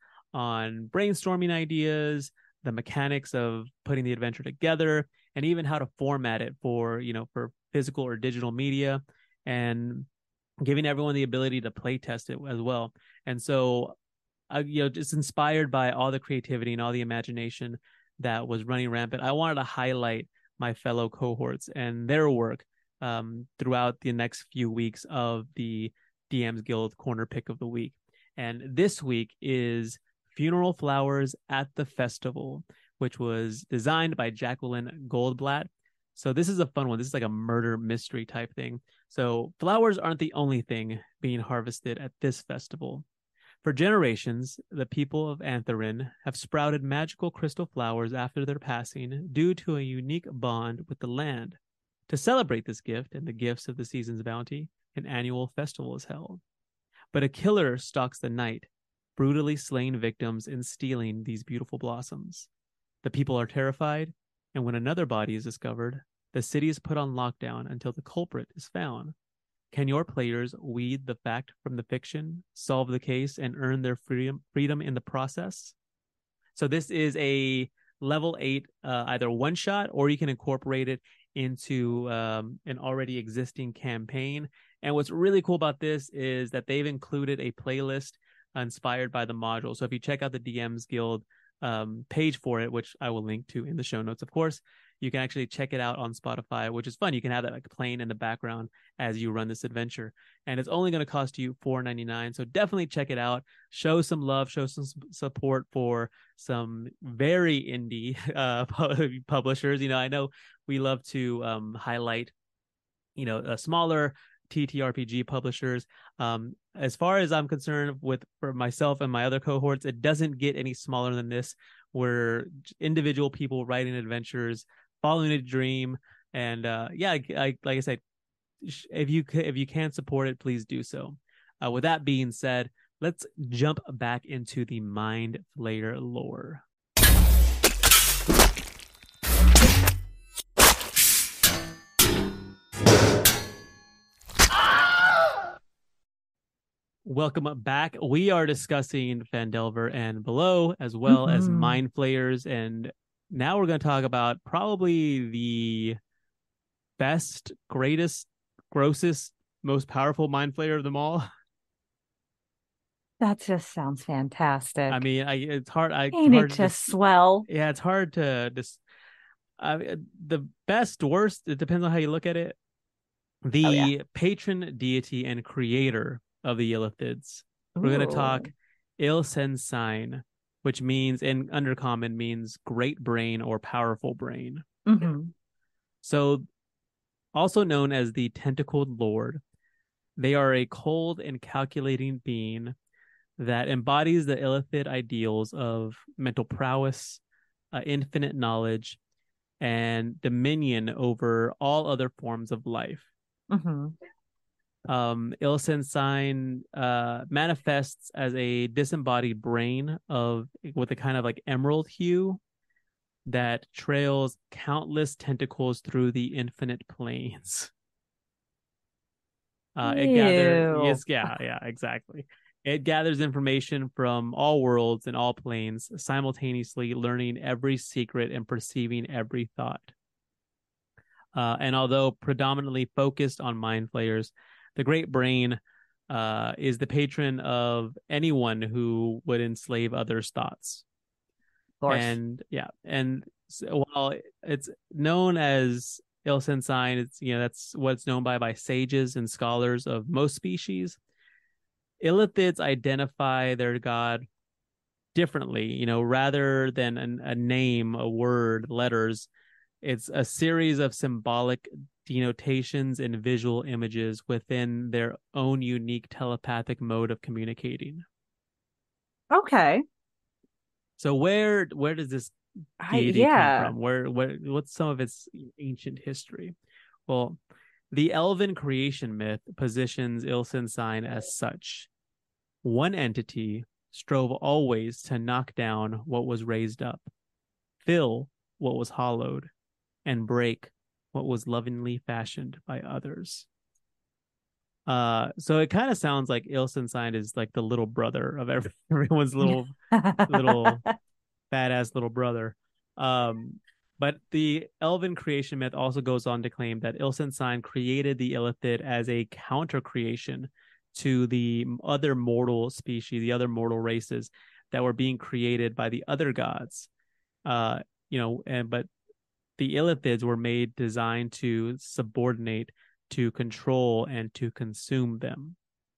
on brainstorming ideas, the mechanics of putting the adventure together, and even how to format it for, you know, for physical or digital media, and giving everyone the ability to play test it as well. And so, uh, you know, just inspired by all the creativity and all the imagination that was running rampant, I wanted to highlight my fellow cohorts and their work um, throughout the next few weeks of the D M's Guild Corner Pick of the Week. And this week is Funeral Flowers at the Festival, which was designed by Jacqueline Goldblatt. So this is a fun one. This is like a murder mystery type thing. So flowers aren't the only thing being harvested at this festival. For generations, the people of Antherin have sprouted magical crystal flowers after their passing due to a unique bond with the land. To celebrate this gift and the gifts of the season's bounty, an annual festival is held. But a killer stalks the night, brutally slaying victims and stealing these beautiful blossoms. The people are terrified, and when another body is discovered, the city is put on lockdown until the culprit is found. Can your players weed the fact from the fiction, solve the case, and earn their freedom freedom in the process? So this is a level eight, uh, either one shot, or you can incorporate it into um, an already existing campaign. And what's really cool about this is that they've included a playlist inspired by the module. So if you check out the D M's Guild um, page for it, which I will link to in the show notes, of course, you can actually check it out on Spotify, which is fun. You can have that like playing in the background as you run this adventure, and it's only going to cost you four ninety-nine. So definitely check it out. Show some love, show some support for some very indie uh, publishers. You know, I know we love to um, highlight, you know, a smaller T T R P G publishers. Um, as far as I'm concerned, with for myself and my other cohorts, it doesn't get any smaller than this. We're individual people writing adventures, following a dream, and uh, yeah, I, I, like I said, if you if you can support it, please do so. Uh, with that being said, let's jump back into the Mind Flayer lore. Welcome back. We are discussing Phandelver and Below, as well mm-hmm. as Mind Flayers, and now we're going to talk about probably the best, greatest, grossest, most powerful Mind Flayer of them all. That just sounds fantastic. I mean, I, it's hard. I Ain't hard it to just swell? Yeah, it's hard to just. I, the best, worst, it depends on how you look at it. The oh, yeah. patron deity and creator of the Illithids. Ooh. We're going to talk Il-Sensine, which means, in Undercommon, means great brain or powerful brain. Mm-hmm. So, also known as the Tentacled Lord, they are a cold and calculating being that embodies the Illithid ideals of mental prowess, uh, infinite knowledge, and dominion over all other forms of life. Mm-hmm. Um, Il-Sensine uh, manifests as a disembodied brain of with a kind of like emerald hue that trails countless tentacles through the infinite planes. Uh, it gathers, yes, yeah, yeah, exactly. It gathers information from all worlds and all planes, simultaneously learning every secret and perceiving every thought. Uh, and although predominantly focused on mind flayers, the Great Brain uh, is the patron of anyone who would enslave others' thoughts. Of course. And yeah, and so, while it's known as Il-Sensine, it's you know that's what it's known by by sages and scholars of most species. Illithids identify their god differently, you know, rather than an, a name, a word, letters. It's a series of symbolic denotations and visual images within their own unique telepathic mode of communicating. Okay. So where where does this deity I, yeah. come from? Where where what's some of its ancient history? Well, the Elven creation myth positions Il-Sensine as such. One entity strove always to knock down what was raised up, fill what was hollowed, and break what was lovingly fashioned by others. Uh, so it kind of sounds like Il-Sensine is like the little brother of every, everyone's little little badass little brother. Um, but the Elven creation myth also goes on to claim that Il-Sensine created the Illithid as a counter creation to the other mortal species, the other mortal races that were being created by the other gods. Uh, you know, and but the Illithids were made designed to subordinate, to control, and to consume them.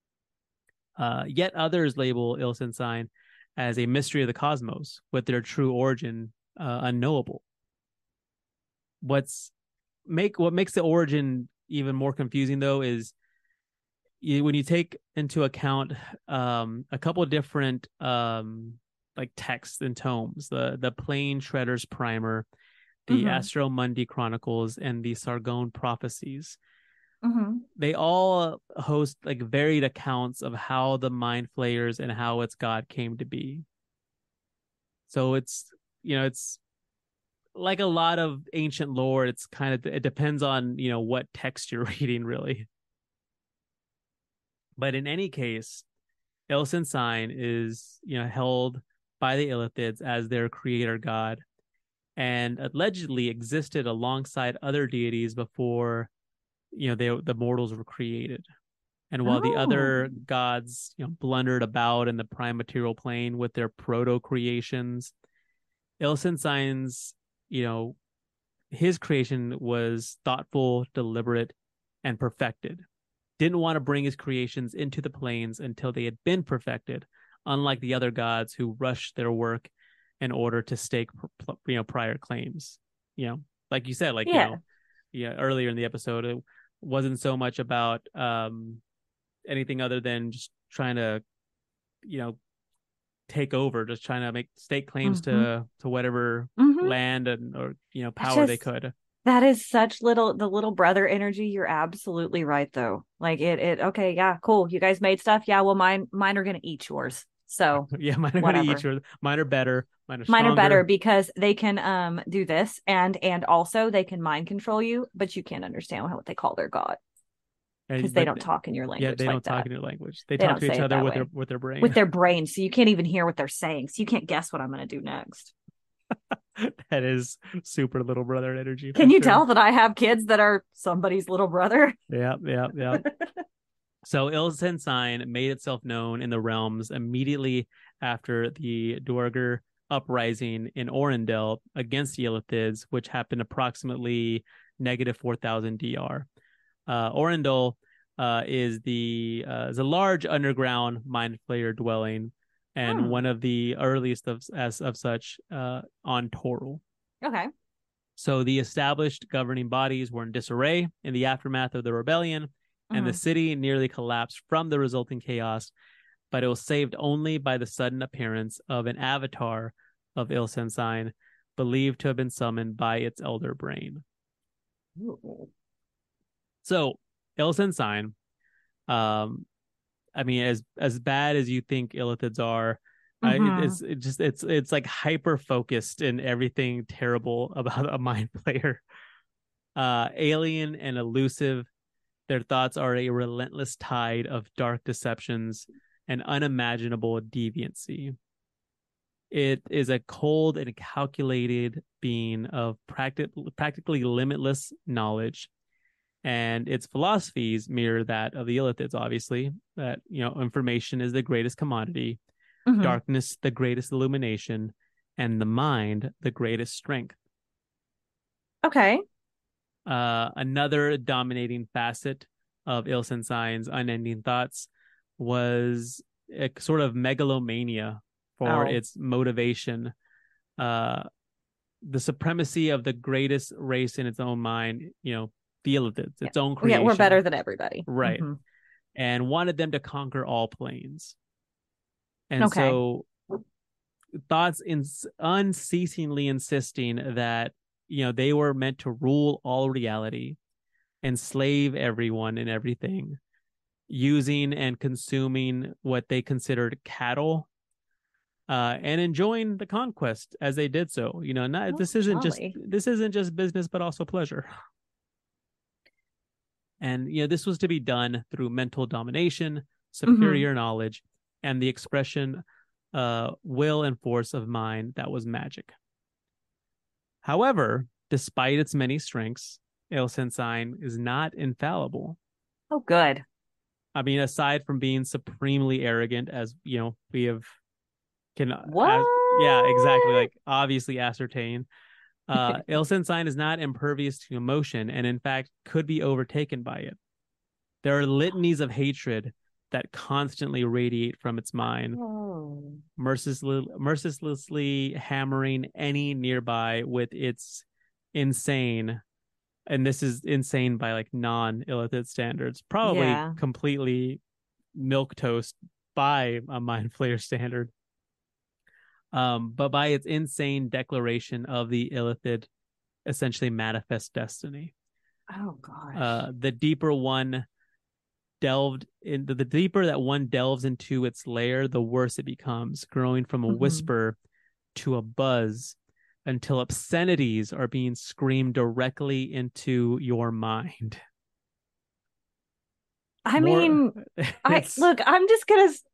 Uh, yet others label Il-Sensine as a mystery of the cosmos, with their true origin uh, unknowable. What's make what makes the origin even more confusing, though, is you, when you take into account um, a couple of different um, like texts and tomes, the the Plane Shredder's Primer, the mm-hmm. Astro Mundi Chronicles, and the Sargon Prophecies. Mm-hmm. They all host like varied accounts of how the Mind Flayers and how its god came to be. So it's, you know, it's like a lot of ancient lore. It's kind of, it depends on, you know, what text you're reading, really. But in any case, Il-Sensine is, you know, held by the Illithids as their creator god, and allegedly existed alongside other deities before, you know, they the mortals were created. And while oh. the other gods, you know, blundered about in the prime material plane with their proto creations, Il-Sensine's, you know, his creation was thoughtful, deliberate, and perfected. Didn't want to bring his creations into the planes until they had been perfected, unlike the other gods who rushed their work in order to stake, you know, prior claims. You know, like you said, like, yeah. you know, yeah, earlier in the episode, it wasn't so much about um, anything other than just trying to, you know, take over, just trying to make stake claims mm-hmm. to to whatever mm-hmm. land and or you know power just, they could. That is such little the little brother energy. You're absolutely right, though. Like it, it. Okay, yeah, cool. You guys made stuff. Yeah, well, mine, mine are gonna eat yours. So yeah, mine are whatever. gonna eat yours. Mine are better. Mine are, mine are better because they can um do this and and also they can mind control you, but you can't understand what they call their god. Because they don't talk in your language. Yeah, they like don't that. talk in your language. They, They talk don't to each say it other that with way. their with their brain. With their brain, so you can't even hear what they're saying. So you can't guess what I'm going to do next. That is super little brother energy. Can for you sure. tell that I have kids that are somebody's little brother? Yeah, yeah, yeah. So Ilsensign made itself known in the realms immediately after the Duergar uprising in Orendel against the Illithids, which happened approximately negative four thousand D R. Uh, Orendel uh, is the uh, is a large underground mind flayer dwelling, and Hmm. one of the earliest of as of such uh, on Toril. Okay. So the established governing bodies were in disarray in the aftermath of the rebellion, and the Mhm. city nearly collapsed from the resulting chaos, but it was saved only by the sudden appearance of an avatar of Ilsensign, believed to have been summoned by its elder brain. Ooh. So Ilsensign, um, I mean, as as bad as you think Illithids are, uh, Mhm. it, it's it just it's it's like hyper focused in everything terrible about a mind player. Uh, alien and elusive, their thoughts are a relentless tide of dark deceptions and unimaginable deviancy. It is a cold and calculated being of practic- practically limitless knowledge, and its philosophies mirror that of the Illithids, obviously, that, you know, information is the greatest commodity, Mhm. darkness the greatest illumination, and the mind the greatest strength. Okay. Uh, another dominating facet of Ilsensign's unending thoughts was a sort of megalomania for Oh. its motivation. Uh, the supremacy of the greatest race in its own mind, you know, the Illithids, its own Yeah, creation. we're better than everybody. Right. Mhm. And wanted them to conquer all planes. And Okay. so thoughts in unceasingly insisting that, you know, they were meant to rule all reality, enslave everyone and everything, using and consuming what they considered cattle, uh, and enjoying the conquest as they did so. You know, not Oh, this isn't jolly. just this isn't just business, but also pleasure. And, you know, this was to be done through mental domination, superior Mm-hmm. knowledge, and the expression, uh, will and force of mind that was magic. However, despite its many strengths, Ilsensign is not infallible. Oh, good. I mean, aside from being supremely arrogant, as you know, we have can What? as, yeah, exactly, like obviously ascertain. Uh, Ilsensign is not impervious to emotion, and in fact, could be overtaken by it. There are litanies of hatred that constantly radiate from its mind, Oh. mercilessly, mercilessly hammering any nearby with its insane, and this is insane by like non-Illithid standards, probably Yeah. completely milquetoast by a mind flayer standard, um, but by its insane declaration of the Illithid essentially manifest destiny. Oh gosh. Uh, the deeper one delved into the deeper that one delves into its lair, the worse it becomes, growing from a Mhm. whisper to a buzz until obscenities are being screamed directly into your mind. I More- mean, I it's- look, I'm just gonna s-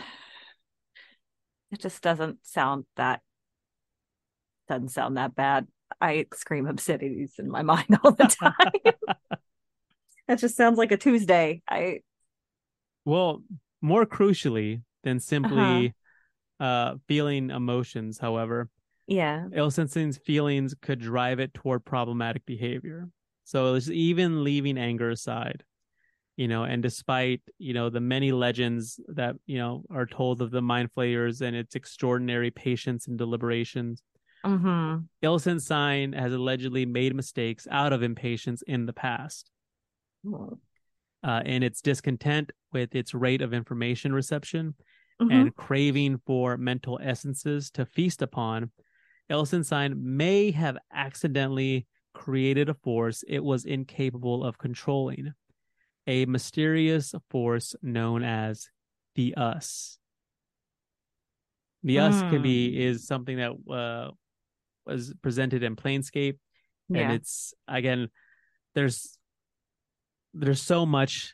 it just doesn't sound that doesn't sound that bad. I scream obscenities in my mind all the time. That just sounds like a Tuesday. I Well, more crucially than simply uh, feeling emotions, however, yeah. Ilsensign's feelings could drive it toward problematic behavior. So it's even leaving anger aside, you know, and despite, you know, the many legends that, you know, are told of the mind flayers and its extraordinary patience and deliberations, Mm-hmm. Ilsensign has allegedly made mistakes out of impatience in the past. Uh, and its discontent with its rate of information reception Mm-hmm. and craving for mental essences to feast upon, Ilsensign may have accidentally created a force it was incapable of controlling, a mysterious force known as the Us. The Us can be Mm. is something that uh, was presented in Planescape, and Yeah. it's again there's there's so much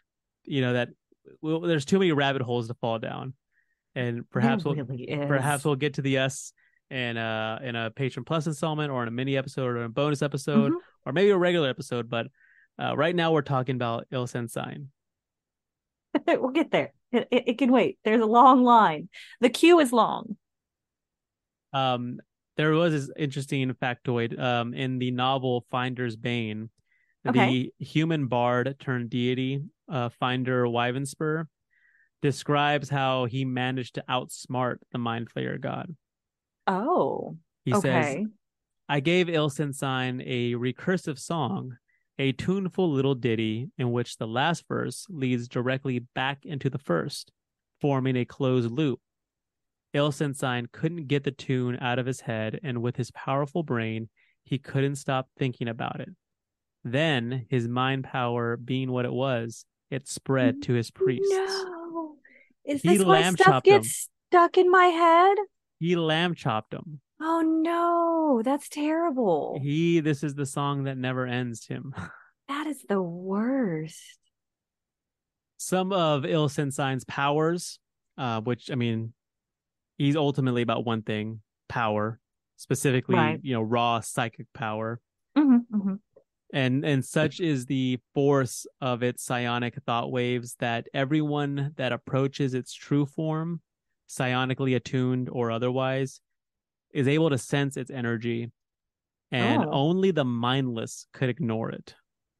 you know, that well, there's too many rabbit holes to fall down, and perhaps There we'll really is. perhaps we'll get to the S in a in a Patron Plus installment, or in a mini episode, or a bonus episode, Mhm. or maybe a regular episode. But uh, right now we're talking about Ilsenstein. We'll get there. It, it, it can wait. There's a long line. The queue is long. Um, there was this interesting factoid um, in the novel Finder's Bane. Okay. The human bard turned deity, uh, Finder Wyvenspur, describes how he managed to outsmart the Mind Flayer god. Oh, He says, okay. I gave Ilsenstein a recursive song, a tuneful little ditty in which the last verse leads directly back into the first, forming a closed loop. Ilsenstein couldn't get the tune out of his head, and with his powerful brain, he couldn't stop thinking about it. Then, his mind power being what it was, it spread to his priests. No. Is He this why lamb stuff chopped him. gets stuck in my head? He lamb chopped him. Oh no, that's terrible. He, this is the song that never ends him. That is the worst. Some of Ilsenstein's powers, uh, which, I mean, he's ultimately about one thing, power, specifically, Right. you know, raw psychic power. Mm-hmm, mm-hmm. And and such is the force of its psionic thought waves that everyone that approaches its true form, psionically attuned or otherwise, is able to sense its energy, and Oh. only the mindless could ignore it.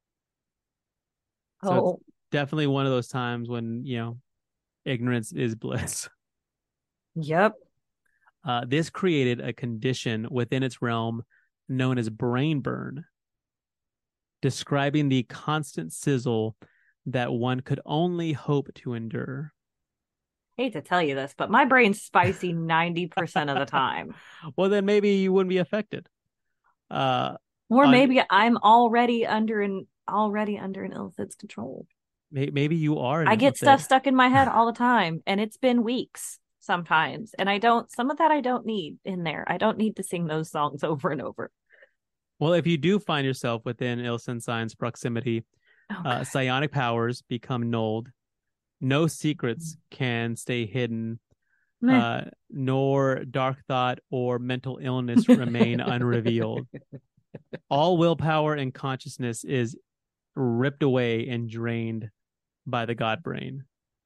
So Oh, it's definitely one of those times when, you know, ignorance is bliss. yep. Uh, this created a condition within its realm known as brain burn, describing the constant sizzle that one could only hope to endure. Hate to tell you this, but my brain's spicy ninety percent of the time. Well, then maybe you wouldn't be affected. Uh, Or on- maybe I'm already under an already under an illithid's control. may- maybe you are. an I get illithid. stuff stuck in my head all the time, and it's been weeks sometimes. And I don't, some of that I don't need in there. I don't need to sing those songs over and over. Well, if you do find yourself within Ilsenstein's proximity, Oh, uh, God. psionic powers become nulled. No secrets can stay hidden, Meh. uh, nor dark thought or mental illness remain unrevealed. All willpower and consciousness is ripped away and drained by the god brain.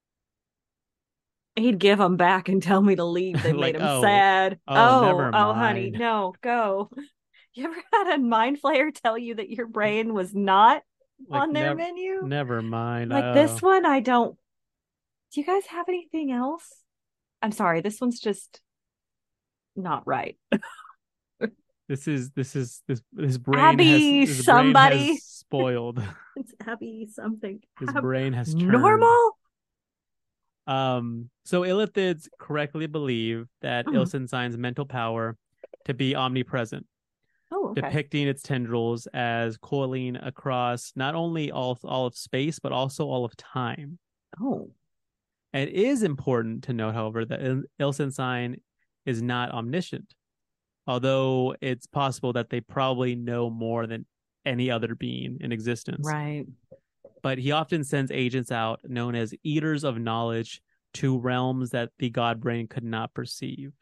He'd give them back and tell me to leave. They Like, made him oh, sad. oh, Oh, never oh, honey, mind. no, go. You ever had a mind flayer tell you that your brain was not Like, on their nev- menu? Never mind. Like oh. this one, I don't. Do you guys have anything else? I'm sorry, this one's just not right. This is this is this his brain Abby, has his brain somebody. has spoiled. It's Abby something. His Ab- brain has turned. normal. Um, so illithids correctly believe that Hmm. Ilsenstein's mental power to be omnipresent, Oh, okay. depicting its tendrils as coiling across not only all all of space but also all of time. Oh, And it is important to note, however, that Il- Ilsenstein is not omniscient, although it's possible that they probably know more than any other being in existence. right. But he often sends agents out known as eaters of knowledge to realms that the god brain could not perceive.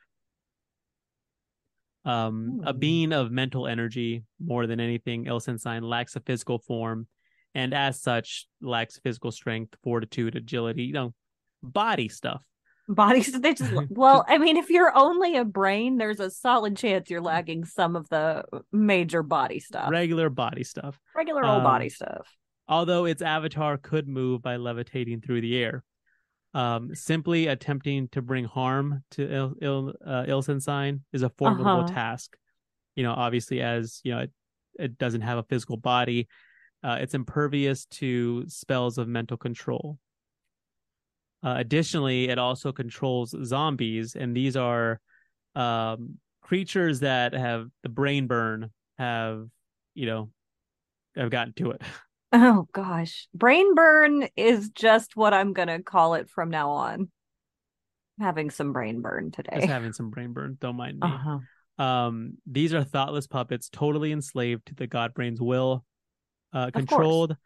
Um, a Hmm. being of mental energy, more than anything, Ilsenstein lacks a physical form, and as such, lacks physical strength, fortitude, agility, you know, body stuff. Bodies, they just, well, I mean, if you're only a brain, there's a solid chance you're lacking some of the major body stuff. Regular body stuff. Regular old Um, body stuff. Although its avatar could move by levitating through the air. Um, simply attempting to bring harm to Il, Il, uh, Ilsenstein is a formidable Uh-huh. task. You know, obviously, as you know, it, it doesn't have a physical body. Uh, it's impervious to spells of mental control. Uh, additionally, it also controls zombies, and these are um, creatures that have the brain burn, have, you know, have gotten to it. Oh gosh. Brain burn is just what I'm gonna call it from now on. I'm having some brain burn Just today. having some brain burn. Don't mind me. Uh-huh. Um, these are thoughtless puppets, totally enslaved to the god brain's will, uh, course. controlled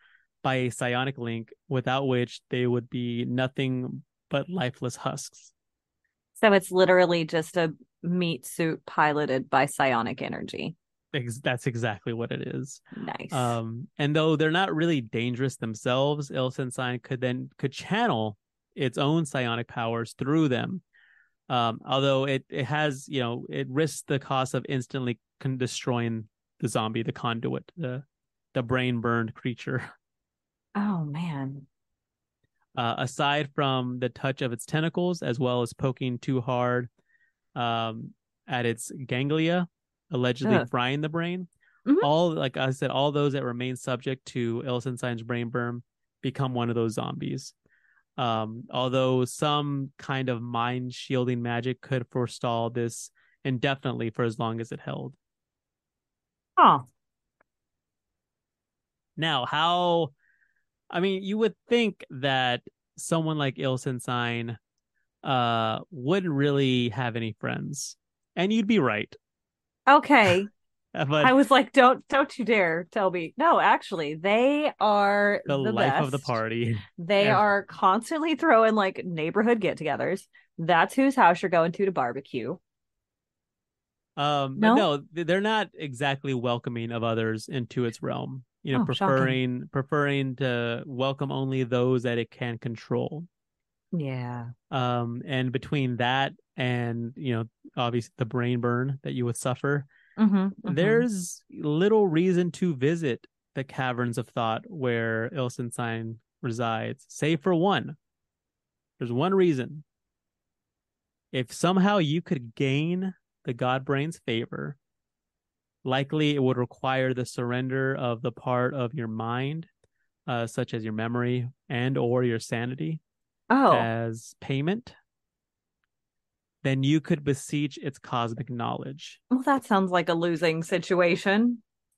by a psionic link, without which they would be nothing but lifeless husks. So it's literally just a meat suit piloted by psionic energy. Ex- That's exactly what it is. Nice. Um, and though they're not really dangerous themselves, Ilsenstein could then could channel its own psionic powers through them. Um, although it, it has, you know, it risks the cost of instantly con- destroying the zombie, the conduit, the the brain burned creature. Oh man. Uh, aside from the touch of its tentacles, as well as poking too hard um, at its ganglia, allegedly Ugh. frying the brain, Mhm. all, like I said, all those that remain subject to Ilsenstein's brain burn become one of those zombies. Um, although some kind of mind shielding magic could forestall this indefinitely for as long as it held. Oh. Now, how, I mean, you would think that someone like Ilsenstein uh, wouldn't really have any friends. And you'd be right. Okay. But I was like, don't don't you dare tell me. No, actually, they are the, the life best. of the party. They Ever. are constantly throwing like neighborhood get-togethers. That's whose house you're going to to barbecue. Um, No? but no, they're not exactly welcoming of others into its realm. You know, Oh, shocking. preferring preferring to welcome only those that it can control. Yeah. Um, and between that and, you know, obviously the brain burn that you would suffer, Mm-hmm, mm-hmm. there's little reason to visit the caverns of thought where Ilsenstein resides, save for one. There's one reason. If somehow you could gain the Godbrain's favor, likely it would require the surrender of the part of your mind, uh, such as your memory and or your sanity, Oh. as payment. Then you could beseech its cosmic knowledge. Well, that sounds like a losing situation.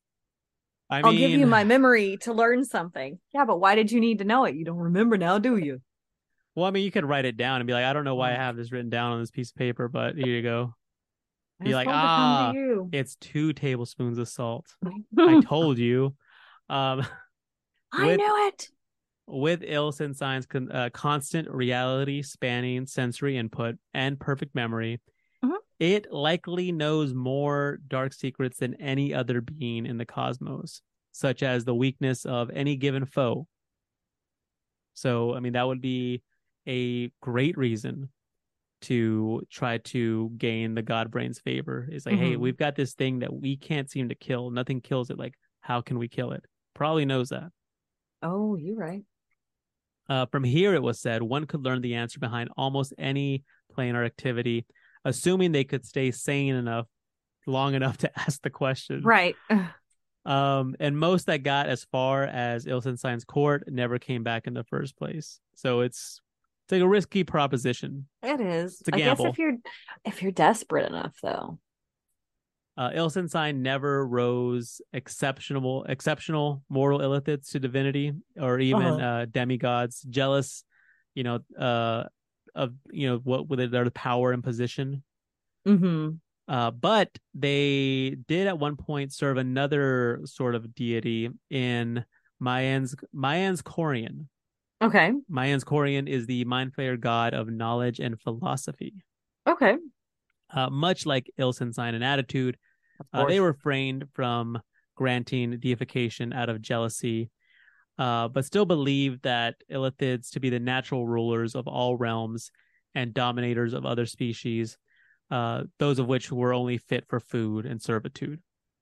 I I'll mean, give you my memory to learn something. Yeah, but why did you need to know it? You don't remember now, do you? well, I mean, you could write it down and be like, I don't know why I Oh. have this written down on this piece of paper, but here you go. I Be just like, told it to come ah, to you. it's two tablespoons of salt. I told you. Um, I with- knew it. with Ilsenstein's con- uh, constant reality spanning sensory input and perfect memory, Mhm. it likely knows more dark secrets than any other being in the cosmos, such as the weakness of any given foe. So, I mean, that would be a great reason to try to gain the Godbrain's favor. It's like, hey, Mhm. we've got this thing that we can't seem to kill. Nothing kills it. Like, how can we kill it? Probably knows that. Oh, you're right. Uh, from here, it was said, one could learn the answer behind almost any planar activity, assuming they could stay sane enough, long enough to ask the question. Right. Um, and most that got as far as Ilsenstein's court never came back in the first place. So it's it's like a risky proposition. It is. It's a I guess gamble. if you're if you're desperate enough, though. Uh, Ilsenstein never rose exceptional, exceptional moral illithids to divinity or even Uh-huh. uh, demigods, jealous, you know, uh, of you know what with their power and position. Mm-hmm. Uh, but they did at one point serve another sort of deity in Mayans Mayans Korian. Okay. Mayans Korian is the mind flayer god of knowledge and philosophy. Okay. Uh, much like Ilsenstein in attitude, Of uh, they course. refrained from granting deification out of jealousy, uh, but still believed that illithids to be the natural rulers of all realms and dominators of other species, uh, those of which were only fit for food and servitude.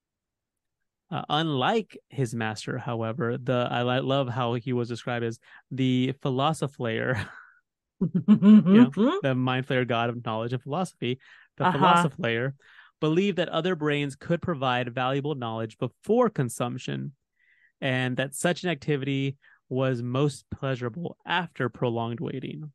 Uh, unlike his master, however, the I li- love how he was described as the philosopher, you know, the mind flayer god of knowledge and philosophy. The Uh-huh. philosopher believed that other brains could provide valuable knowledge before consumption, and that such an activity was most pleasurable after prolonged waiting.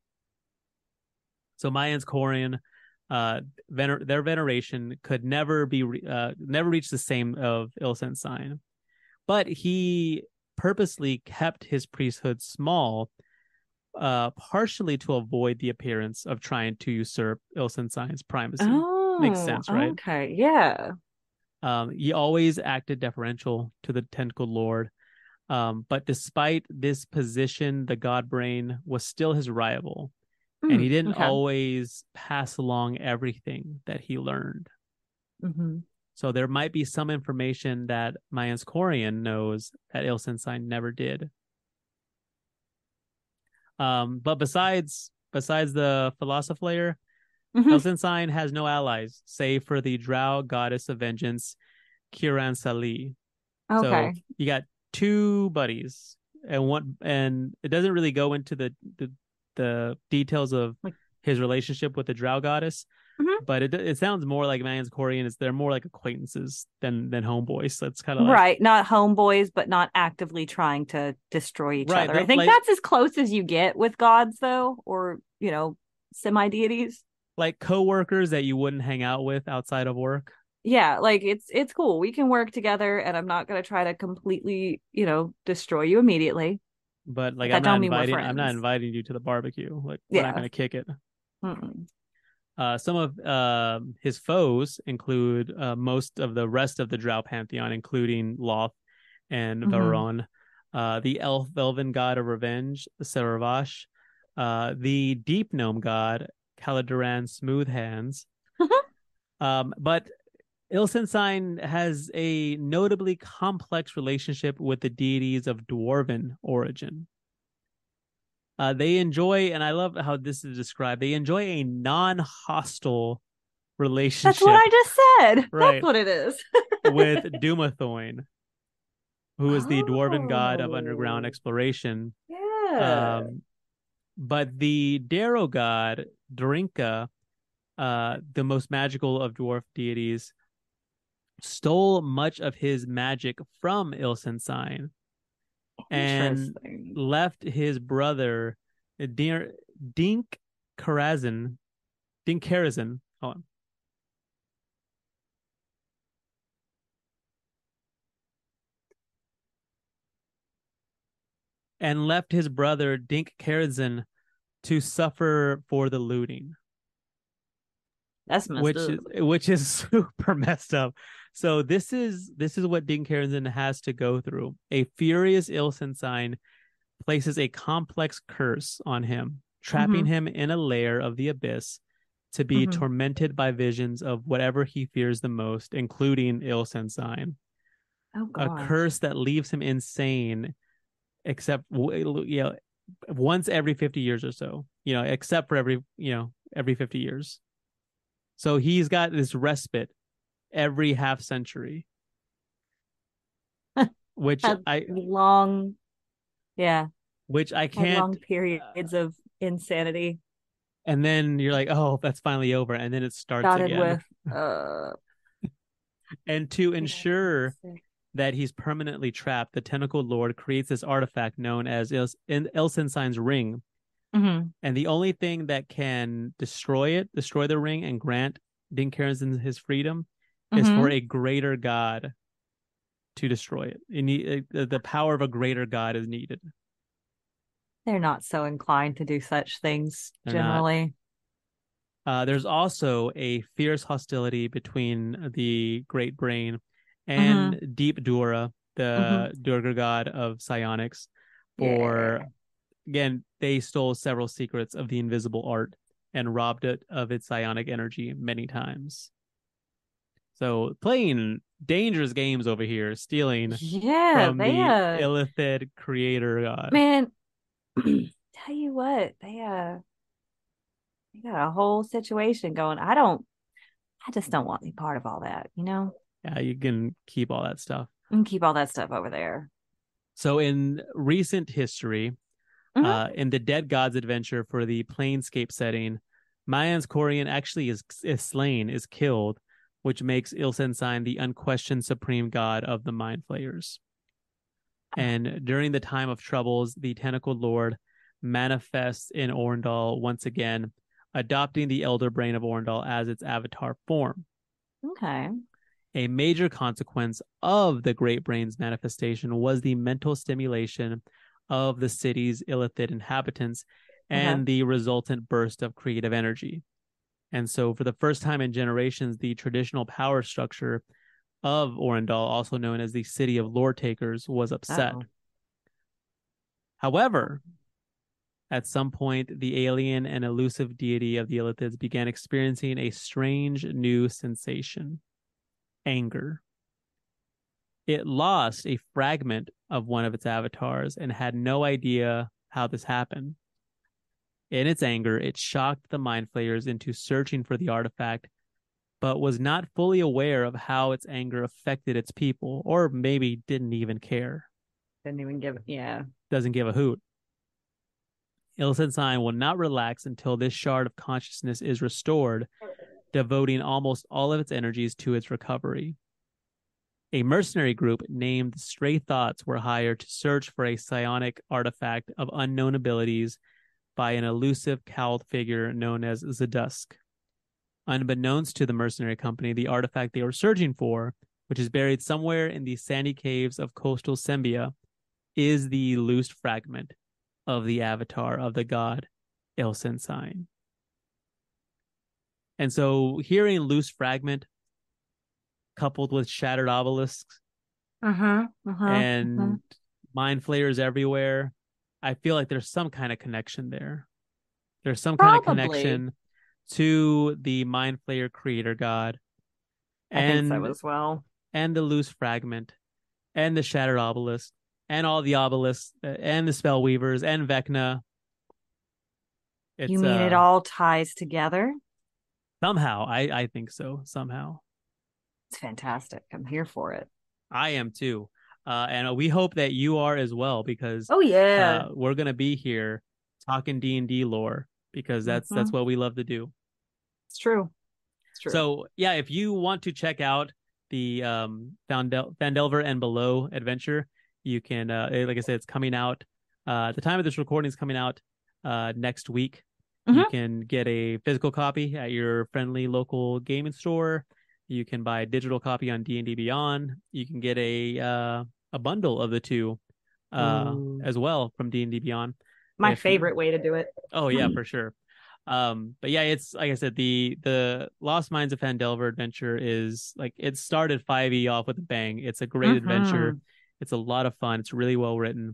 So Mayans Korian, uh, vener- their veneration could never be re- uh, never reach the same of Ilsenstein, but he purposely kept his priesthood small, uh, partially to avoid the appearance of trying to usurp Ilsenstein's primacy. Oh, Makes sense, right? Okay. Yeah. Um, he always acted deferential to the tentacled lord, Um, but despite this position, the God Brain was still his rival, mm, and he didn't okay. always pass along everything that he learned. Mm-hmm. So there might be some information that Mayans Korian knows that Ilsenstein never did. Um, but besides besides the Philosopher, mm-hmm. Ilsenstein has no allies, save for the Drow goddess of vengeance, Kiran Sali. Okay. So you got two buddies, and one, and it doesn't really go into the the, the details of like, his relationship with the Drow goddess. Mm-hmm. But it it sounds more like Mayans Korian is they're more like acquaintances than than homeboys. So it's kind of like, right, not homeboys, but not actively trying to destroy each right, other. I think like, that's as close as you get with gods, though, or you know, semi deities. Like coworkers that you wouldn't hang out with outside of work. Yeah, like it's it's cool. We can work together, and I'm not going to try to completely, you know, destroy you immediately. But like, I'm not inviting. I'm not inviting you to the barbecue. Like, we're yeah. not going to kick it. Mm-mm. Uh, some of uh, his foes include uh, most of the rest of the Drow pantheon, including Loth and mm-hmm. Varon, uh, the elf elven god of revenge, Seravash, uh, the deep gnome god, Caladuran Smooth Hands. um, but Ilsenstein has a notably complex relationship with the deities of dwarven origin. Uh, they enjoy, and I love how this is described, they enjoy a non-hostile relationship. That's what I just said. Right, that's what it is. with Dumathoin, who is the oh. dwarven god of underground exploration. Yeah. Um, but the Darrow god, Drinka, uh, the most magical of dwarf deities, stole much of his magic from Ilsenstein and left his brother Dink Dink Karazin Dink Karazin hold on. and left his brother Dink Karazin to suffer for the looting. That's messed which up. is which is super messed up. So this is this is what Dink Karazin has to go through. A furious Ilsenstein places a complex curse on him, trapping mm-hmm. him in a lair of the abyss to be mm-hmm. tormented by visions of whatever he fears the most, including Ilsenstein. Oh, gosh. A curse that leaves him insane, except you know, once every fifty years or so. You know, except for every you know every fifty years. So he's got this respite every half century, which I long, yeah, which I can't long periods uh, of insanity. And then you're like, oh, that's finally over, and then it starts Started again. With, uh... and to ensure that he's permanently trapped, the Tentacle Lord creates this artifact known as Il- Ilsenstein's Ring. Mm-hmm. And the only thing that can destroy it, destroy the ring, and grant Dink Karazin his freedom mm-hmm. is for a greater god to destroy it. it need, uh, the power of a greater god is needed. They're not so inclined to do such things, They're generally. Uh, there's also a fierce hostility between the Great Brain and mm-hmm. Deep Dura, the mm-hmm. Durga god of psionics, for... Yeah. Again, they stole several secrets of the invisible art and robbed it of its psionic energy many times. So playing dangerous games over here, stealing yeah, from they, the uh... Illithid creator god. Man, tell you what, they uh, they got a whole situation going. I don't, I just don't want any part of all that, you know? Yeah, you can keep all that stuff. You can keep all that stuff over there. So in recent history, Mm-hmm. Uh, in the Dead Gods adventure for the Planescape setting, Mayans Korian actually is, is slain, is killed, which makes Ilsenstein the unquestioned supreme god of the Mind Flayers. And during the time of troubles, the Tentacled Lord manifests in Orndal once again, adopting the Elder Brain of Orndal as its avatar form. Okay. A major consequence of the Great Brain's manifestation was the mental stimulation of the city's Illithid inhabitants and uh-huh. the resultant burst of creative energy. And so for the first time in generations, the traditional power structure of Orndal, also known as the City of Lore Takers, was upset. Uh-oh. However, at some point, the alien and elusive deity of the Illithids began experiencing a strange new sensation: anger. It lost a fragment of one of its avatars and had no idea how this happened. In its anger, it shocked the Mind Flayers into searching for the artifact, but was not fully aware of how its anger affected its people, or maybe didn't even care. Didn't even give, yeah. Doesn't give a hoot. Ilsenstein will not relax until this shard of consciousness is restored, devoting almost all of its energies to its recovery. A mercenary group named the Stray Thoughts were hired to search for a psionic artifact of unknown abilities by an elusive cowled figure known as Zadusk. Unbeknownst to the mercenary company, the artifact they were searching for, which is buried somewhere in the sandy caves of coastal Sembia, is the loosed fragment of the avatar of the god Ilsenstein. And so hearing loose fragment coupled with shattered obelisks uh-huh, uh-huh, and uh-huh. mind flayers everywhere, I feel like there's some kind of connection there. There's some Probably. kind of connection to the mind flayer creator god. I and, think so as well. And the loose fragment and the shattered obelisk and all the obelisks and the spellweavers and Vecna. It's, you mean uh, it all ties together? Somehow. I, I think so. Somehow. It's fantastic. I'm here for it. I am too. Uh, and we hope that you are as well, because oh yeah, uh, we're going to be here talking D and D lore, because that's, mm-hmm. that's what we love to do. It's true. It's true. So yeah, if you want to check out the um, Phandel- Phandelver and Below adventure, you can, uh, like I said, it's coming out. Uh, at the time of this recording is coming out uh, next week. Mm-hmm. You can get a physical copy at your friendly local gaming store. You can buy a digital copy on D and D Beyond. You can get a uh, a bundle of the two uh, as well from D and D Beyond. My if favorite you... way to do it. Oh yeah, for sure. Um, but yeah, it's like I said, the the Lost Mines of Phandelver adventure is like, it started five E off with a bang. It's a great mm-hmm. adventure. It's a lot of fun. It's really well written.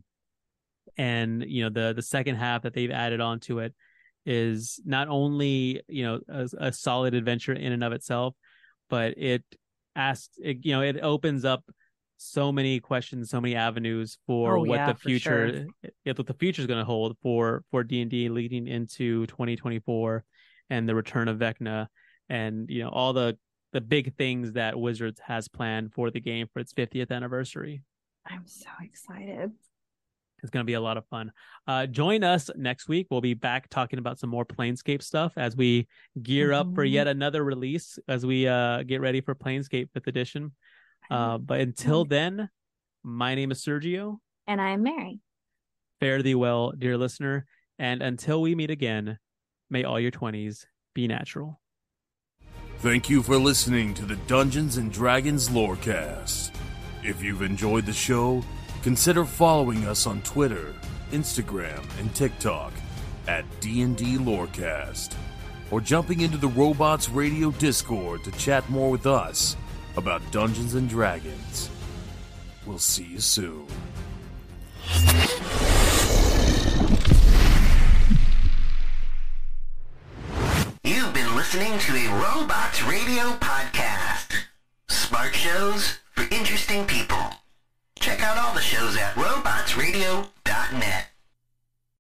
And, you know, the the second half that they've added onto it is not only, you know, a, a solid adventure in and of itself, but it asks, it, you know, it opens up so many questions, so many avenues for oh, what yeah, the future, sure. if what the future is going to hold for for D and D leading into twenty twenty-four and the return of Vecna, and you know all the the big things that Wizards has planned for the game for its fiftieth anniversary. I'm so excited. It's going to be a lot of fun. Uh, join us next week. We'll be back talking about some more Planescape stuff as we gear mm-hmm. up for yet another release, as we uh, get ready for Planescape fifth edition. Uh, but until then, my name is Sergio. And I'm Mary. Fare thee well, dear listener. And until we meet again, may all your twenties be natural. Thank you for listening to the Dungeons and Dragons Lorecast. If you've enjoyed the show, consider following us on Twitter, Instagram, and TikTok at D and D Lorecast, or jumping into the Robots Radio Discord to chat more with us about Dungeons and Dragons. We'll see you soon. You've been listening to a Robots Radio podcast. Smart shows for interesting people. Check out all the shows at robots radio dot net.